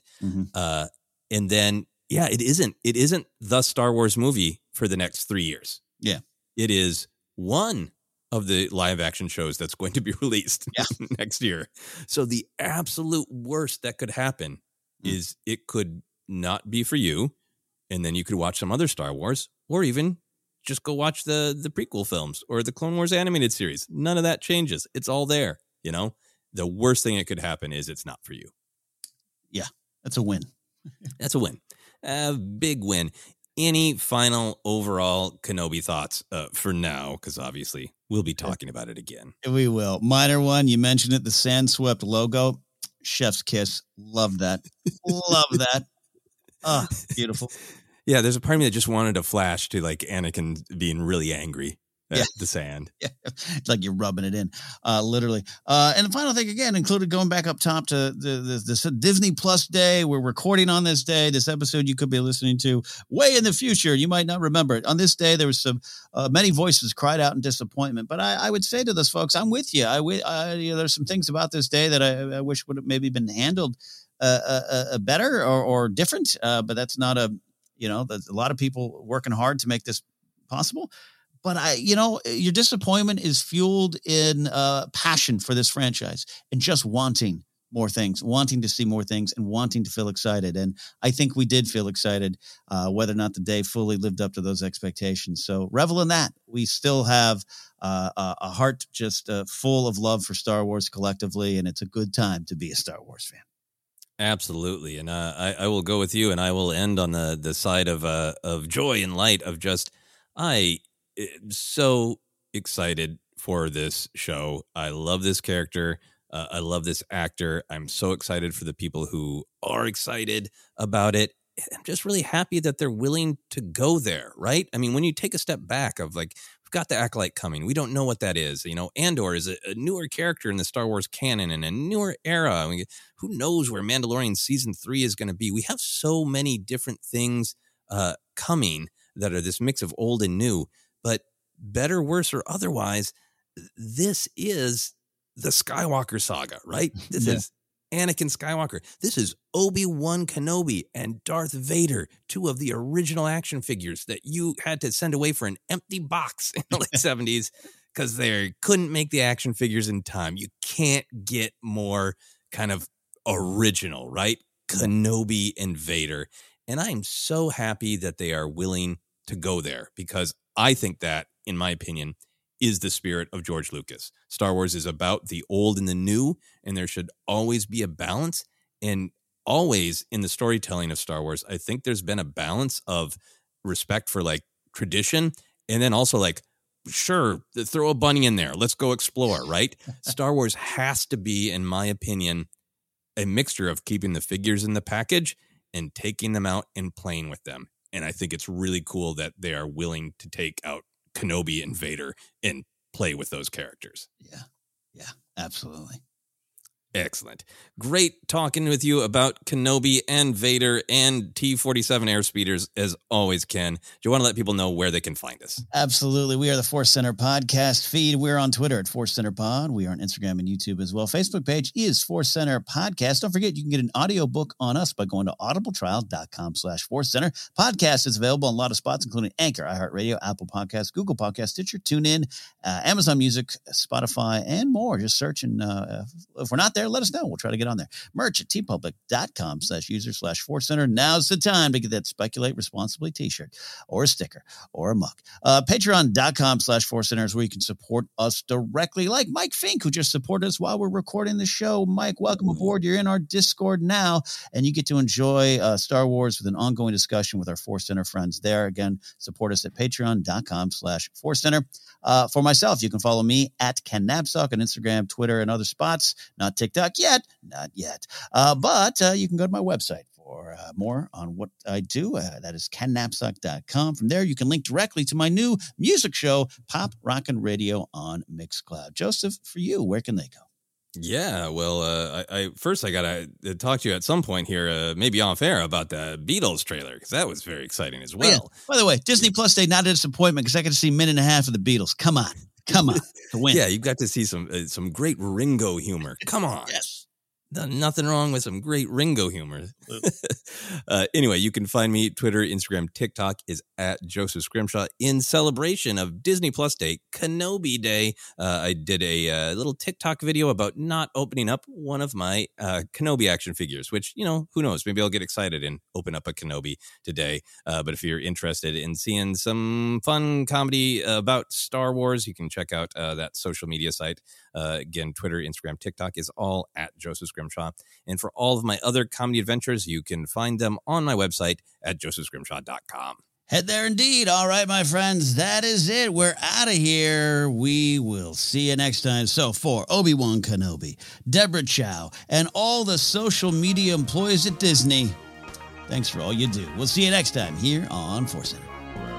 [SPEAKER 8] And then, it isn't the Star Wars movie for the next 3 years. Yeah. It is one of the live action shows that's going to be released next year. So the absolute worst that could happen is it could not be for you. And then you could watch some other Star Wars, or even just go watch the prequel films or the Clone Wars animated series. None of that changes. It's all there. The worst thing that could happen is it's not for you. Yeah, that's a win. That's a win. A big win. Any final overall Kenobi thoughts for now? Because obviously we'll be talking about it again. We will. Minor one, you mentioned it, the Sandswept logo. Chef's kiss. Love that. Love that. Ah, beautiful. Yeah, there's a part of me that just wanted a flash to like Anakin being really angry at the sand. Yeah, it's like you're rubbing it in, literally. And the final thing, again, included going back up top to the Disney Plus Day. We're recording on this day. This episode you could be listening to way in the future. You might not remember it. On this day, there was some many voices cried out in disappointment. But I would say to those folks, I'm with you. There's some things about this day that I wish would have maybe been handled better or different. But that's not there's a lot of people working hard to make this possible. But your disappointment is fueled in passion for this franchise and just wanting more things, wanting to see more things and wanting to feel excited. And I think we did feel excited, whether or not the day fully lived up to those expectations. So revel in that. We still have a heart just full of love for Star Wars collectively, and it's a good time to be a Star Wars fan. Absolutely. And I will go with you, and I will end on the side of joy and light of just, I'm so excited for this show. I love this character. I love this actor. I'm so excited for the people who are excited about it. I'm just really happy that they're willing to go there, right? I mean, when you take a step back of like, we've got the Acolyte coming. We don't know what that is. Andor is a newer character in the Star Wars canon and a newer era. I mean, who knows where Mandalorian season 3 is going to be? We have so many different things coming that are this mix of old and new, but better, worse, or otherwise, this is the Skywalker saga, right? This is Anakin Skywalker. This is Obi-Wan Kenobi and Darth Vader, two of the original action figures that you had to send away for an empty box in the late 70s because they couldn't make the action figures in time. You can't get more kind of original, right? Kenobi and Vader. And I'm so happy that they are willing to go there because I think that, in my opinion, is the spirit of George Lucas. Star Wars is about the old and the new, and there should always be a balance. And always in the storytelling of Star Wars, I think there's been a balance of respect for like tradition and then also like, sure, throw a bunny in there. Let's go explore, right? Star Wars has to be, in my opinion, a mixture of keeping the figures in the package and taking them out and playing with them. And I think it's really cool that they are willing to take out Kenobi and Vader and play with those characters.
[SPEAKER 7] Yeah, absolutely.
[SPEAKER 8] Excellent. Great talking with you about Kenobi and Vader and T-47 airspeeders as always, Ken. Do you want to let people know where they can find us?
[SPEAKER 7] Absolutely. We are the Force Center podcast feed. We're on Twitter at Force Center Pod. We are on Instagram and YouTube as well. Facebook page is Force Center Podcast. Don't forget, you can get an audiobook on us by going to audibletrial.com/Force Center. Podcast is available on a lot of spots, including Anchor, iHeartRadio, Apple Podcasts, Google Podcasts, Stitcher, TuneIn, Amazon Music, Spotify, and more. Just search, and if we're not there, let us know. We'll try to get on there. Merch at tpublic.com/user/Force Center. Now's the time to get that Speculate Responsibly t-shirt or a sticker or a mug. Patreon.com/Force Center is where you can support us directly, like Mike Fink, who just supported us while we're recording the show. Mike, welcome aboard. You're in our Discord now, and you get to enjoy Star Wars with an ongoing discussion with our Force Center friends there. Again, support us at patreon.com/Force Center. For myself, you can follow me at Ken Napzok on Instagram, Twitter, and other spots. Not TikTok yet. Not yet. But you can go to my website for more on what I do. That is kennapzok.com. From there, you can link directly to my new music show, Pop Rockin' Radio on Mixcloud. Joseph, for you, where can they go?
[SPEAKER 8] Yeah, well, I got to talk to you at some point here, maybe off air, about the Beatles trailer, because that was very exciting as well.
[SPEAKER 7] Oh, yeah. By the way, Disney Plus Day, not a disappointment, because I got to see a minute and a half of the Beatles. Come on. To win.
[SPEAKER 8] Yeah, you got to see some great Ringo humor. Come on.
[SPEAKER 7] Yes.
[SPEAKER 8] Nothing wrong with some great Ringo humor. Anyway, you can find me Twitter, Instagram, TikTok is at Joseph Scrimshaw in celebration of Disney Plus Day, Kenobi Day. I did a little TikTok video about not opening up one of my Kenobi action figures, which, who knows? Maybe I'll get excited and open up a Kenobi today. But if you're interested in seeing some fun comedy about Star Wars, you can check out that social media site. Again, Twitter, Instagram, TikTok is all at Joseph Scrimshaw. And for all of my other comedy adventures, you can find them on my website at josephscrimshaw.com.
[SPEAKER 7] Head there indeed. All right, my friends, that is it. We're out of here. We will see you next time. So for Obi-Wan Kenobi, Deborah Chow, and all the social media employees at Disney, thanks for all you do. We'll see you next time here on Force Center.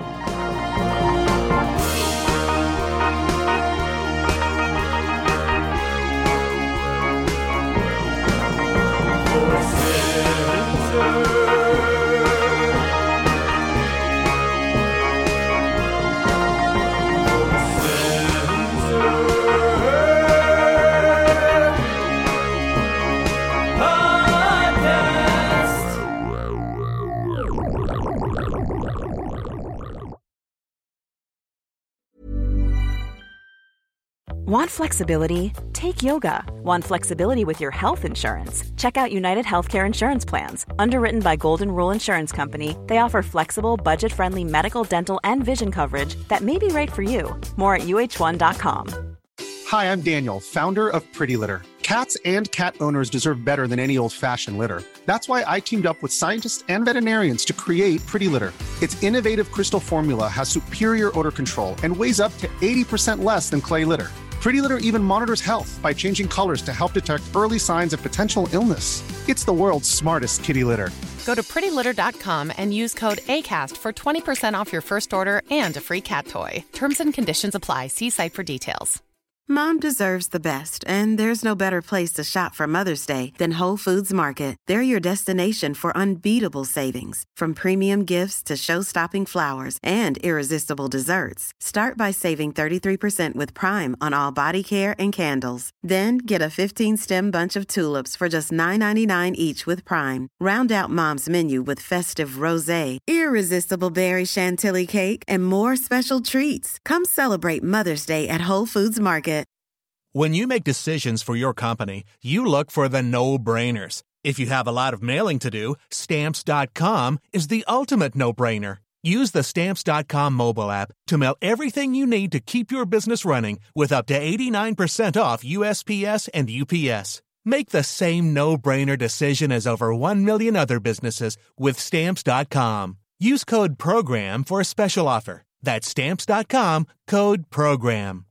[SPEAKER 10] Want flexibility? Take yoga. Want flexibility with your health insurance? Check out United Healthcare Insurance Plans. Underwritten by Golden Rule Insurance Company, they offer flexible, budget-friendly medical, dental, and vision coverage that may be right for you. More at UH1.com.
[SPEAKER 3] Hi, I'm Daniel, founder of Pretty Litter. Cats and cat owners deserve better than any old-fashioned litter. That's why I teamed up with scientists and veterinarians to create Pretty Litter. Its innovative crystal formula has superior odor control and weighs up to 80% less than clay litter. Pretty Litter even monitors health by changing colors to help detect early signs of potential illness. It's the world's smartest kitty litter.
[SPEAKER 4] Go to prettylitter.com and use code ACAST for 20% off your first order and a free cat toy. Terms and conditions apply. See site for details.
[SPEAKER 5] Mom deserves the best, and there's no better place to shop for Mother's Day than Whole Foods Market. They're your destination for unbeatable savings, from premium gifts to show-stopping flowers and irresistible desserts. Start by saving 33% with Prime on all body care and candles. Then get a 15-stem bunch of tulips for just $9.99 each with Prime. Round out Mom's menu with festive rosé, irresistible berry chantilly cake, and more special treats. Come celebrate Mother's Day at Whole Foods Market.
[SPEAKER 11] When you make decisions for your company, you look for the no-brainers. If you have a lot of mailing to do, Stamps.com is the ultimate no-brainer. Use the Stamps.com mobile app to mail everything you need to keep your business running with up to 89% off USPS and UPS. Make the same no-brainer decision as over 1 million other businesses with Stamps.com. Use code PROGRAM for a special offer. That's Stamps.com, code PROGRAM.